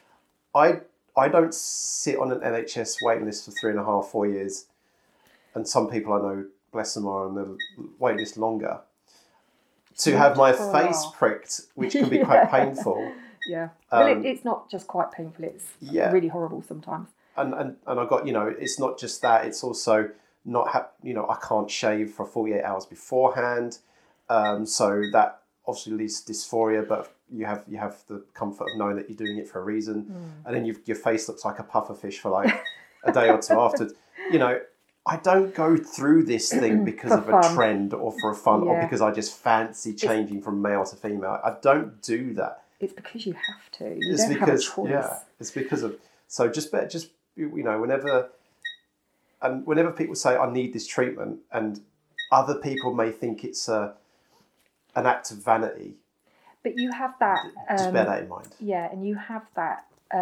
I I don't sit on an N H S waiting list for three and a half, four years, and some people I know, bless them, are on the wait list longer, to have my Oh. face pricked, which can be Yeah. quite painful. Yeah. Well, Um, it, it's not just quite painful, it's Yeah. really horrible sometimes. And, and and I got, you know, it's not just that, it's also not, ha- you know, I can't shave for forty-eight hours beforehand. Um, so that obviously leads to dysphoria, but you have you have the comfort of knowing that you're doing it for a reason. Mm. And then you've, your face looks like a puffer fish for like a day or two after. You know, I don't go through this thing because For of a fun. trend or for a fun or Yeah. because I just fancy changing from male to female. I don't do that. It's because you have to. You It's don't because, have a choice. yeah, it's because of, so just better, just, you know, whenever, and whenever people say, I need this treatment, and other people may think it's a, an act of vanity, But you have that. just Um, bear that in mind. Yeah, and you have that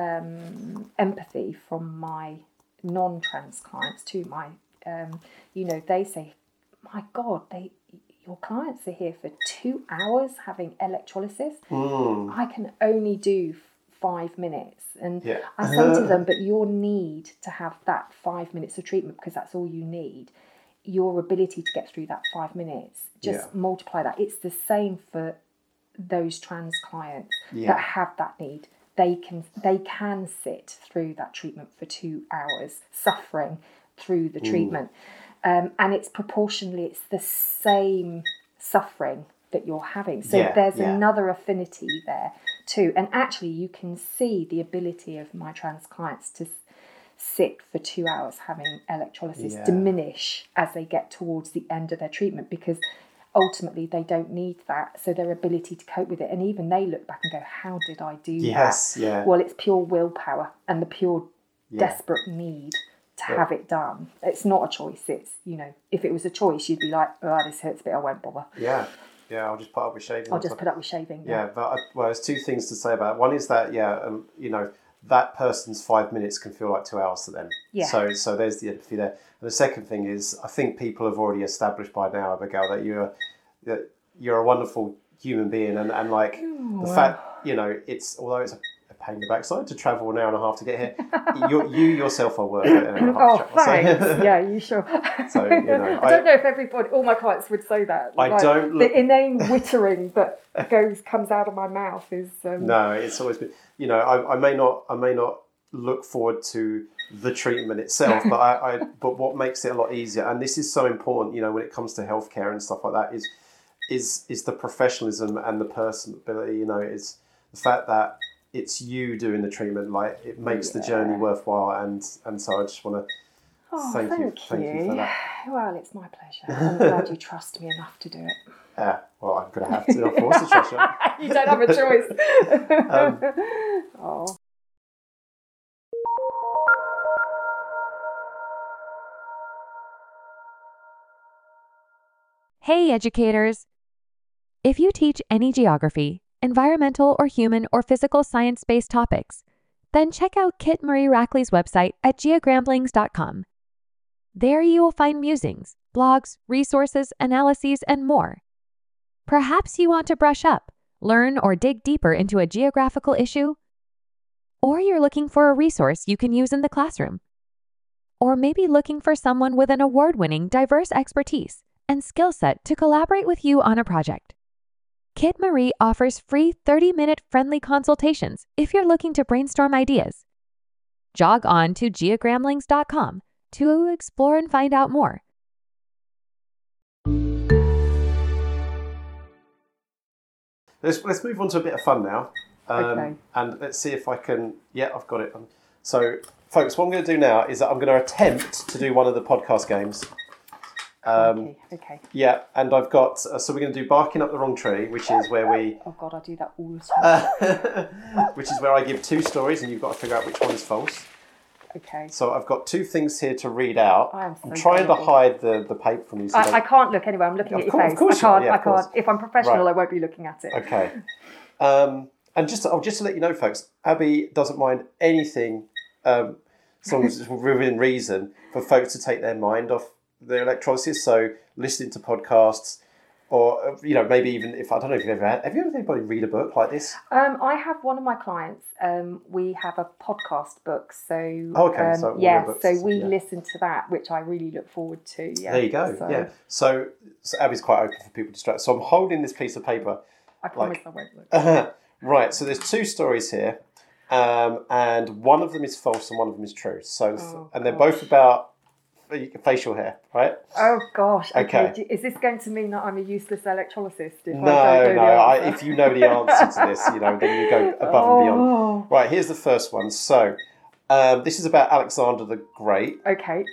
um, empathy from my non-trans clients too. My, um, you know, they say, "My God, they, your clients are here for two hours having electrolysis. Mm. I can only do five minutes." And Yeah. I say to them, "But your need to have that five minutes of treatment, because that's all you need, your ability to get through that five minutes, just Yeah. multiply that." It's the same for those trans clients Yeah. that have that need. They can they can sit through that treatment for two hours, suffering through the treatment, um, and it's proportionally it's the same suffering that you're having. So Yeah, there's yeah. another affinity there too. And actually, you can see the ability of my trans clients to s- sit for two hours having electrolysis Yeah. diminish as they get towards the end of their treatment, because ultimately they don't need that. So their ability to cope with it, and even they look back and go, "How did I do Yes, that?" yeah. Well, it's pure willpower and the pure Yeah. desperate need to Yeah. have it done. It's not a choice. It's, you know, if it was a choice, you'd be like, "Oh, this hurts a bit, I won't bother. Yeah, yeah, I'll just put up with shaving. I'll or just something. put up with shaving." Yeah, but I, well, there's two things to say about it. One is that, yeah, um, you know, that person's five minutes can feel like two hours to them. Yeah. So, so there's the empathy there. And the second thing is, I think people have already established by now, Abigail, that you're that you're a wonderful human being, and, and like the fact, you know, it's although it's a, a pain in the backside to travel an hour and a half to get here, you you yourself are worth it. An hour and a half Oh, to travel. thanks. Yeah, you sure? So, you know, I, I- don't know if everybody, all my clients would say that. I don't look- The inane wittering that goes comes out of my mouth is. Um, No, it's always been. You know, I, I may not, I may not look forward to the treatment itself, but I, I, but what makes it a lot easier, and this is so important, you know, when it comes to healthcare and stuff like that, is, is, is the professionalism and the personability. You know, is the fact that it's you doing the treatment. Like, it makes the journey Yeah. worthwhile, and and so I just want to Oh, thank, thank, you, thank you for that. Well, it's my pleasure. I'm glad you trust me enough to do it. Yeah, well, I'm gonna have to. I'm forced to trust you. You don't have a choice. Um, Oh. Hey, educators! If you teach any geography, environmental or human or physical science-based topics, then check out Kit Marie Rackley's website at geogramblings dot com. There you will find musings, blogs, resources, analyses, and more. Perhaps you want to brush up, learn, or dig deeper into a geographical issue, or you're looking for a resource you can use in the classroom. Or maybe looking for someone with an award-winning diverse expertise and skill set to collaborate with you on a project. Kit Marie offers free thirty-minute friendly consultations if you're looking to brainstorm ideas. Jog on to geogramlings dot com to explore and find out more. Let's, let's move on to a bit of fun now. Um, Okay. And let's see if I can... Yeah, I've got it. Um, So, folks, what I'm going to do now is that I'm going to attempt to do one of the podcast games. Um, okay, okay. Yeah, and I've got... Uh, so we're going to do Barking Up the Wrong Tree, which is where we... Oh, God, I do that all the time. Uh, which is where I give two stories and you've got to figure out which one is false. Okay. So I've got two things here to read out. I am so I'm trying gullible. to hide the, the paper from you. So I, don't- I can't look anyway. I'm looking Of at your course- face. of course I you are, can't. yeah, I of course. can't. If I'm professional, Right. I won't be looking at it. Okay. Um, and just, oh, just to let you know, folks, Abby doesn't mind anything, um, as long as it's within reason, for folks to take their mind off their electrolysis. So listening to podcasts, or you know, maybe even if I don't know if you've ever had, have you ever had anybody read a book like this? Um, I have one of my clients. Um, we have a podcast book, so Oh, okay, um, so audio yeah, books, so we yeah. listen to that, which I really look forward to. Yeah, There you go. So Yeah. So, so Abby's quite open for people to distract. So I'm holding this piece of paper. I promise Like- I won't look. Right, so there's two stories here, um, and one of them is false and one of them is true. So, Oh, and they're gosh. both about facial hair, right? Oh gosh. Okay. Okay. Do- Is this going to mean that I'm a useless electrolysis? If I No, don't no. know the I, answer? if you know the answer to this, you know, then you go above and beyond. Oh. Right, here's the first one. So, um, this is about Alexander the Great, Okay.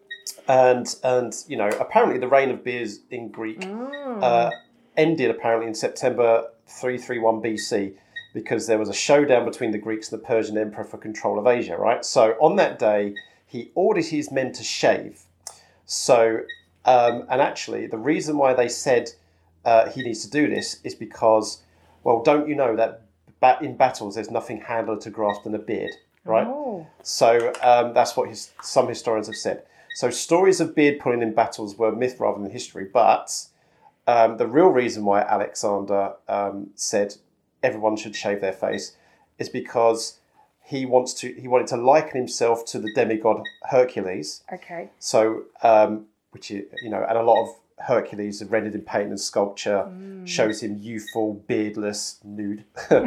and and you know, apparently the reign of beers in Greek Mm. uh, ended apparently in September three thirty-one B C because there was a showdown between the Greeks and the Persian emperor for control of Asia, right? So on that day, he ordered his men to shave. So, um, and actually, the reason why they said uh, he needs to do this is because, well, don't you know that ba- in battles there's nothing handler to grasp than a beard, right? Oh. So um, that's what his, some historians have said. So stories of beard pulling in battles were myth rather than history, but um, the real reason why Alexander um, said everyone should shave their face is because he wants to. He wanted to liken himself to the demigod Hercules. Okay. So, um, which is, you know, and a lot of Hercules rendered in paint and sculpture shows him youthful, beardless, nude.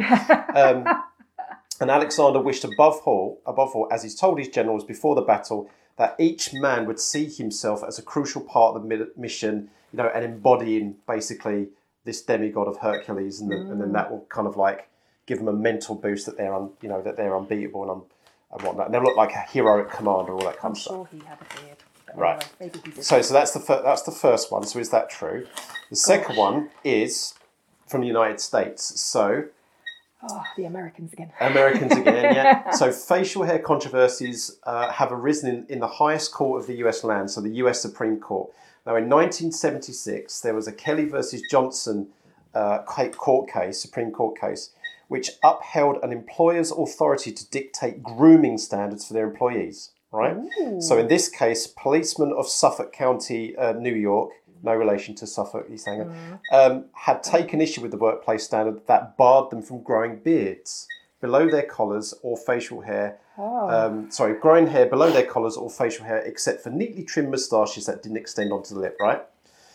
um, and Alexander wished above all, above all, as he's told his generals before the battle, that each man would see himself as a crucial part of the mi- mission, you know, and embodying basically this demigod of Hercules, and, the, and then that will kind of like give them a mental boost that they're, un, you know, that they're unbeatable and, un, and whatnot. And they'll look like a heroic commander, all that kind I'm of stuff. sure he had a beard. But Right. anyway, maybe he did. So, so that's the fir- that's the first one. So, is that true? The second one is from the United States. So, Oh, the Americans again. Americans again, yeah. So, facial hair controversies uh, have arisen in, in the highest court of the U S land, so the U S Supreme Court. Now, in nineteen seventy-six, there was a Kelly versus Johnson uh, court case, Supreme Court case, which upheld an employer's authority to dictate grooming standards for their employees. Right. Ooh. So in this case, policemen of Suffolk County, uh, New York, no relation to Suffolk, East Anglia, um, had taken issue with the workplace standard that barred them from growing beards below their collars or facial hair. Oh. Um, sorry, growing hair below their collars or facial hair, except for neatly trimmed moustaches that didn't extend onto the lip. Right.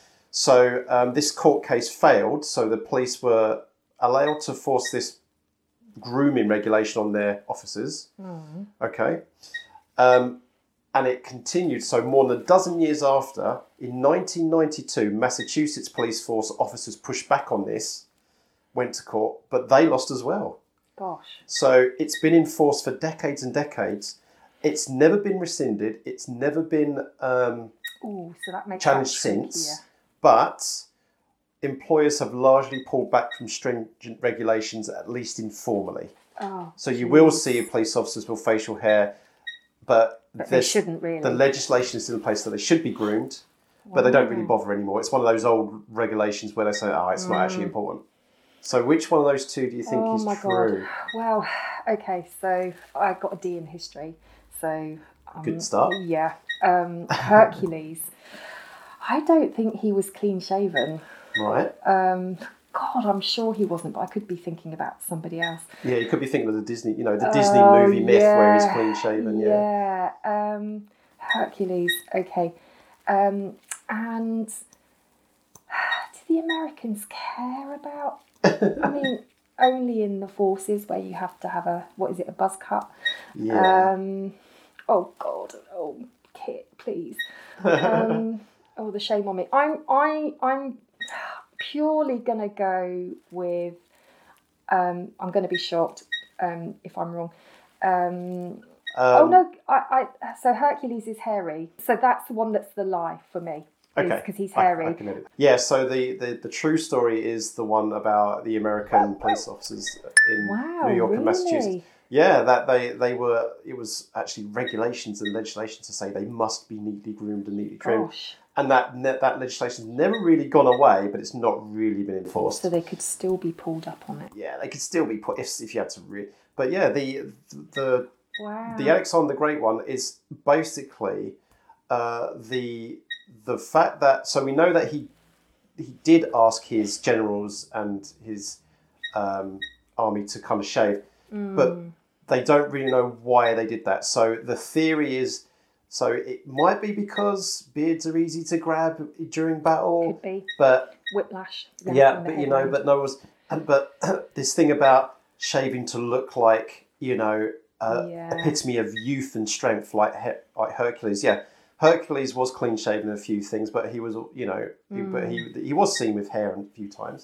So um, this court case failed. So the police were allowed to force this grooming regulation on their officers. Okay. Um, and it continued. So more than a dozen years after, in nineteen ninety-two, Massachusetts police force officers pushed back on this, went to court, but they lost as well. Gosh. So it's been enforced for decades and decades. It's never been rescinded. It's never been um, Ooh, so that makes challenged that since. trickier. But employers have largely pulled back from stringent regulations, at least informally. Oh, So you will geez. see police officers with facial hair, but, But they there's- shouldn't really. the legislation is still in place that they should be groomed, but they don't really bother anymore. It's one of those old regulations where they say, oh, it's not actually important. So which one of those two do you think oh is my true? god. Well, okay, so I got a D in history. So um, Good start. Yeah. Um, Hercules. I don't think he was clean shaven. Right. Um, God, I'm sure he wasn't, but I could be thinking about somebody else. Yeah, you could be thinking of the Disney, you know, the Disney Oh, movie myth where he's yeah, clean shaven. Yeah. Yeah. Um, Hercules, okay. Um, and do the Americans care about? I mean, only in the forces where you have to have a, what is it, a buzz cut? Yeah. Um, oh God, oh Kit, please. Um, oh, the shame on me. I'm, I, I'm purely gonna go with. Um, I'm gonna be shocked um, if I'm wrong. Um, Um, oh no, I, I. So Hercules is hairy. So that's the one that's the lie for me. Okay. Because he's I- hairy. I can edit. Yeah, so the, the, the true story is the one about the American police officers in Wow, New York really? and Massachusetts. Yeah, that they, they were, it was actually regulations and legislation to say they must be neatly groomed and neatly trimmed. Gosh. And that ne- that legislation's never really gone away, but it's not really been enforced. So they could still be pulled up on it. Yeah, they could still be put if, if you had to re- But yeah, the the Wow. the Alexander the Great one is basically uh, the the fact that, so we know that he he did ask his generals and his um, army to kind of shave, Mm. but they don't really know why they did that. So the theory is, so it might be because beards are easy to grab during battle, Could be. but Whiplash. yeah, from the but you know, headband. but no was, and but this thing about shaving to look like, you know, uh, Yeah. epitome of youth and strength, like Her- like Hercules. Yeah, Hercules was clean shaven in a few things, but he was, you know, he, but he he was seen with hair a few times.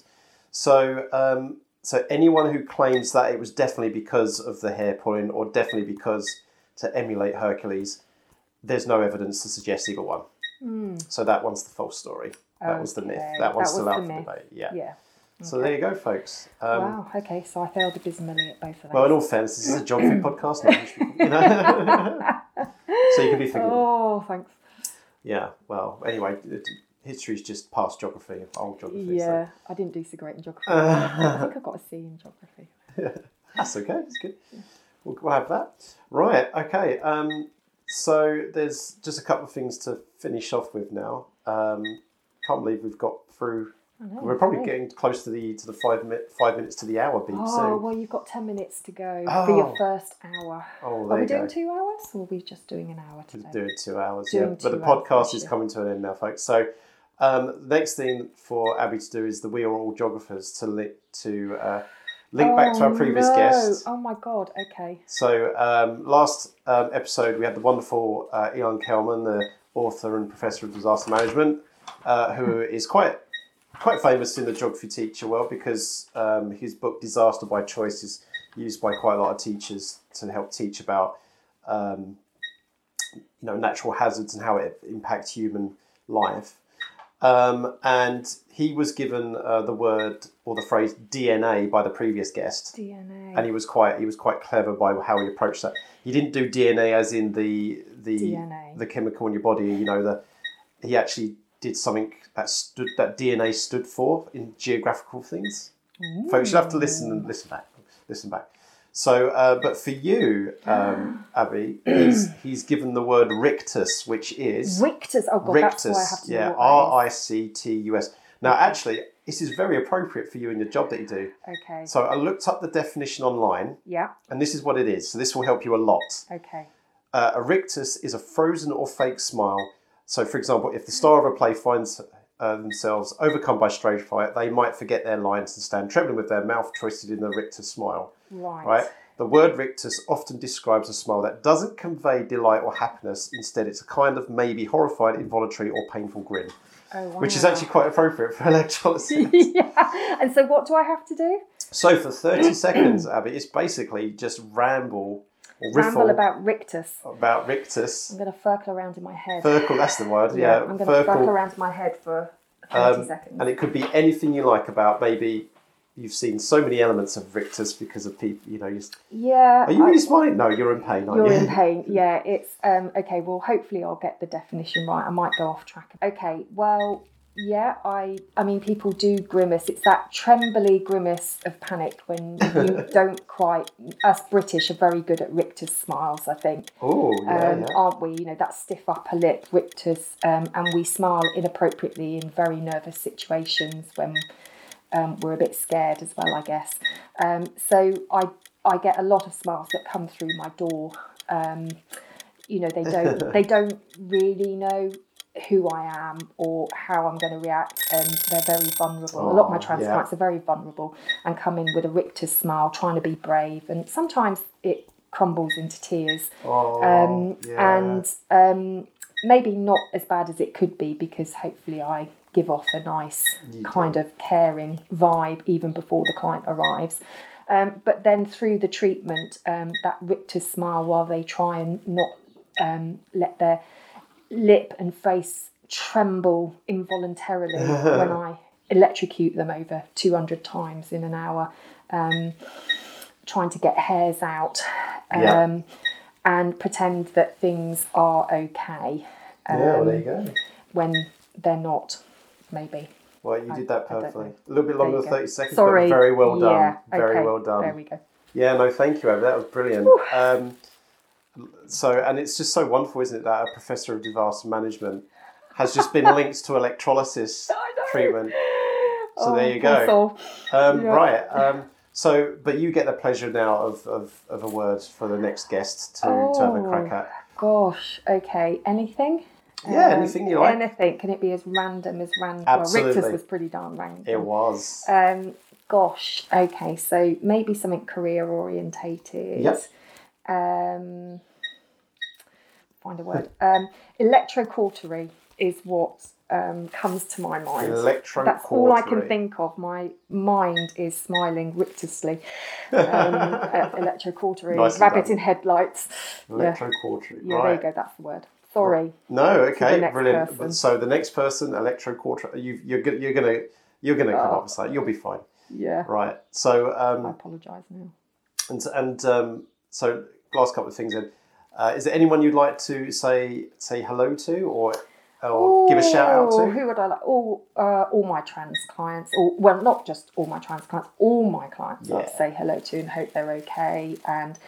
So um, so anyone who claims that it was definitely because of the hair pulling, or definitely because to emulate Hercules, there's no evidence to suggest either one. Mm. So that one's the false story. That was the myth. Okay. That one's That still was out the for myth. debate. Yeah. Yeah. So there you go, folks. Um, Wow. Okay. So I failed abysmally at both of those. Well, in all fairness, this is a geography podcast, not a history. You know? So you can be forgiven. Oh, thanks. Yeah. Well, anyway, history is just past geography, old geography. Yeah, I didn't do so great in geography. Uh, I think I got a C in geography. So. That's okay. It's good. We'll, we'll have that. Right. Okay. Um, so there's just a couple of things to finish off with now. Um, can't believe we've got through. I know, We're probably great. getting close to the to the five minute five minutes to the hour beat Oh, soon. well, you've got ten minutes to go Oh. for your first hour. Oh, Are there we you doing go. two hours or are we just doing an hour We're today? doing two hours, Doing yeah. But the two hours, podcast is yeah. coming to an end now, folks. So um, the next thing for Abby to do is the We Are All Geographers to link to uh, link back to our Oh, previous no. guest. Oh my God, okay. So um, last um, episode we had the wonderful uh, Ian Kelman, the author and professor of disaster management, uh, who is quite quite famous in the geography teacher world because um, his book Disaster by Choice is used by quite a lot of teachers to help teach about um, you know, natural hazards and how it impacts human life. Um, and he was given uh, the word or the phrase D N A by the previous guest. D N A. And he was quite he was quite clever by how he approached that. He didn't do D N A as in the the D N A. the chemical in your body. You know, the he actually did something that stood that D N A stood for in geographical things. Ooh. Folks, you have to listen and listen back, listen back. So, uh, but for you, um, Abby, he's he's given the word rictus, which is Rictus. Oh God, rictus. that's why I have to know Yeah, what that R I C T U S. Now, actually, this is very appropriate for you in the job that you do. is. Okay. So I looked up the definition online, Yeah. and this is what it is. So this will help you a lot. Okay. Uh, a rictus is a frozen or fake smile. So, for example, if the star of a play finds uh, themselves overcome by stage fright, they might forget their lines and stand trembling with their mouth twisted in a rictus smile. Right. Right? The word rictus often describes a smile that doesn't convey delight or happiness. Instead, it's a kind of maybe horrified, involuntary, or painful grin, Oh, wow. which is actually quite appropriate for electrolysis. Yeah. And so, what do I have to do? So, for thirty seconds, Abby, it's basically just ramble or riffle Ramble about rictus. about rictus. I'm going to circle around in my head. Furcle, that's the word. Yeah, I'm going to circle around in my head for thirty Um, seconds. and it could be anything you like about maybe you've seen so many elements of rictus because of people, you know. You, yeah. are you I- really smiling? No, you're in pain, aren't You're you? in pain. Yeah, it's um okay, well hopefully I'll get the definition right. I might go off track. Okay, well, yeah, I I mean people do grimace. It's that trembly grimace of panic when you don't quite, us British are very good at rictus smiles, I think. Oh, yeah, Um, yeah. aren't we? You know, that stiff upper lip, rictus, um, and we smile inappropriately in very nervous situations when um, we're a bit scared as well, I guess. Um, so I I get a lot of smiles that come through my door. Um, you know, they don't they don't really know who I am or how I'm going to react, and they're very vulnerable. Oh, a lot of my trans yeah. clients are very vulnerable and come in with a rictus smile, trying to be brave, and sometimes it crumbles into tears. Oh, um, yeah. And um, maybe not as bad as it could be, because hopefully I give off a nice you kind do. of caring vibe even before the client arrives. Um, but then through the treatment, um, that rictus smile, while they try and not um, let their lip and face tremble involuntarily when I electrocute them over two hundred times in an hour, um, trying to get hairs out, um, yeah. and pretend that things are okay. Um, yeah, well, there you go. When they're not, maybe. Well, you I, did that perfectly. A little bit longer than thirty seconds, Sorry. but very well done. Yeah, very okay. well done. There we go. Yeah, no, thank you, Ava. That was brilliant. Um, so, and it's just so wonderful, isn't it, that a professor of disaster management has just been linked to electrolysis treatment. So oh, there you go. Um, yeah. Right. Um, so, but you get the pleasure now of, of, of a word for the next guest to, oh, to have a crack at. Gosh, okay. Anything? Yeah, um, anything you like. Anything. Can it be as random as random? Absolutely. Well, Rictus was pretty darn random. It was. Um, gosh, okay. So maybe something career orientated. Yep. Um, find a word. um, electrocautery is what um, comes to my mind. Electrocautery. That's all I can think of. My mind is smiling rictusly. Um, at electrocautery. Nicely Rabbit done. in headlights. Electrocautery. Yeah, right. there you go. That's the word. Sorry. No, okay, brilliant. Person. So the next person, electrocautery, you, you're go- you're gonna you're gonna come Oh. up with something. You'll be fine. Yeah. Right. So um, I apologise now. and and um, so last couple of things then. Uh, is there anyone you'd like to say say hello to or or Ooh, give a shout out to? Who would I like? All uh, all my trans clients. Or well, not just all my trans clients. All my clients. Yeah. I'd say hello to and hope they're okay, and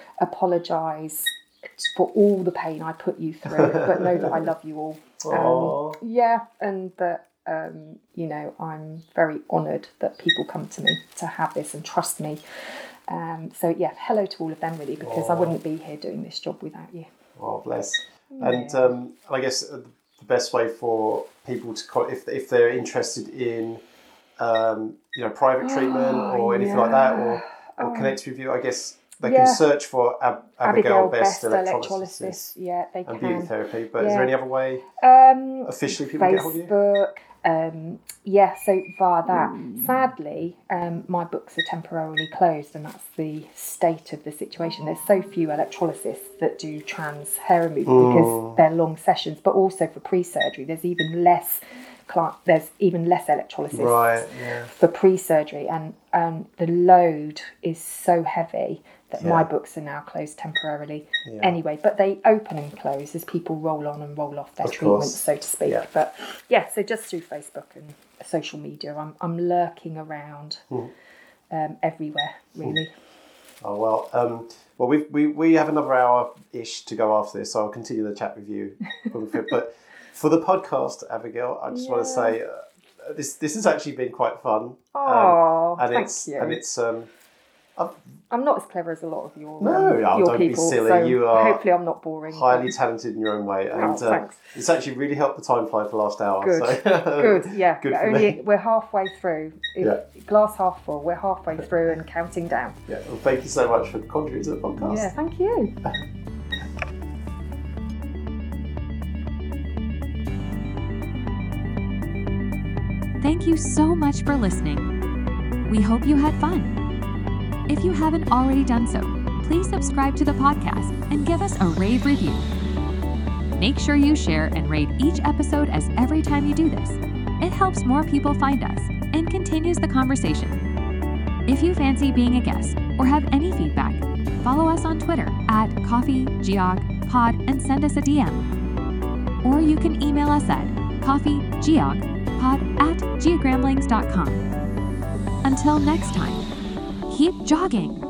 apologise for all the pain I put you through, but know that I love you all. Aww. Um, yeah, and that um, you know, I'm very honoured that people come to me to have this and trust me. Um, so yeah, hello to all of them really, because Aww. I wouldn't be here doing this job without you. Oh, bless. Yeah. And um, I guess the best way for people to co- if if they're interested in um, you know private treatment Oh, or anything yeah. like that, or or Oh. connect with you, I guess. They Yeah. can search for Ab- Abigail, Abigail Best, Best Electrolysis, Electrolysis. Yeah, they and can. Beauty Therapy. But is Yeah. there any other way Um, officially people get hold of you? Facebook. Um, yeah, so via that. Sadly, um, my books are temporarily closed, and that's the state of the situation. There's so few electrolysists that do trans hair removal because they're long sessions, but also for pre-surgery, there's even less. Cli- there's even less electrolysis Right, yeah. for pre-surgery, and um, the load is so heavy that Yeah. my books are now closed temporarily Yeah. anyway, but they open and close as people roll on and roll off their Of treatments, course. so to speak. Yeah. But yeah, so just through Facebook and social media, I'm I'm lurking around Mm. um, everywhere, really. Oh well, um, well we we we have another hour ish to go after this, so I'll continue the chat with you. But for the podcast, Abigail, I just want to Yeah. say uh, this this has actually been quite fun. Oh, um, and thank it's you. and it's um, I've, I'm not as clever as a lot of your, No, um, oh, your don't be people, silly. so You are hopefully I'm not boring. highly talented in your own way, and Oh, uh, thanks. it's actually really helped the time fly for the last hour. Good, so. good, yeah. Good We're for only me. we're halfway through. If Yeah. Glass half full. We're halfway through and counting down. Yeah, well, thank you so much for contributing to the podcast. Yeah, thank you. Thank you so much for listening. We hope you had fun. If you haven't already done so, please subscribe to the podcast and give us a rave review. Make sure you share and rate each episode, as every time you do this, it helps more people find us and continues the conversation. If you fancy being a guest or have any feedback, follow us on Twitter at coffeegeogpod and send us a D M. Or you can email us at coffeegeogpod at geogramblings dot com. Until next time, keep jogging.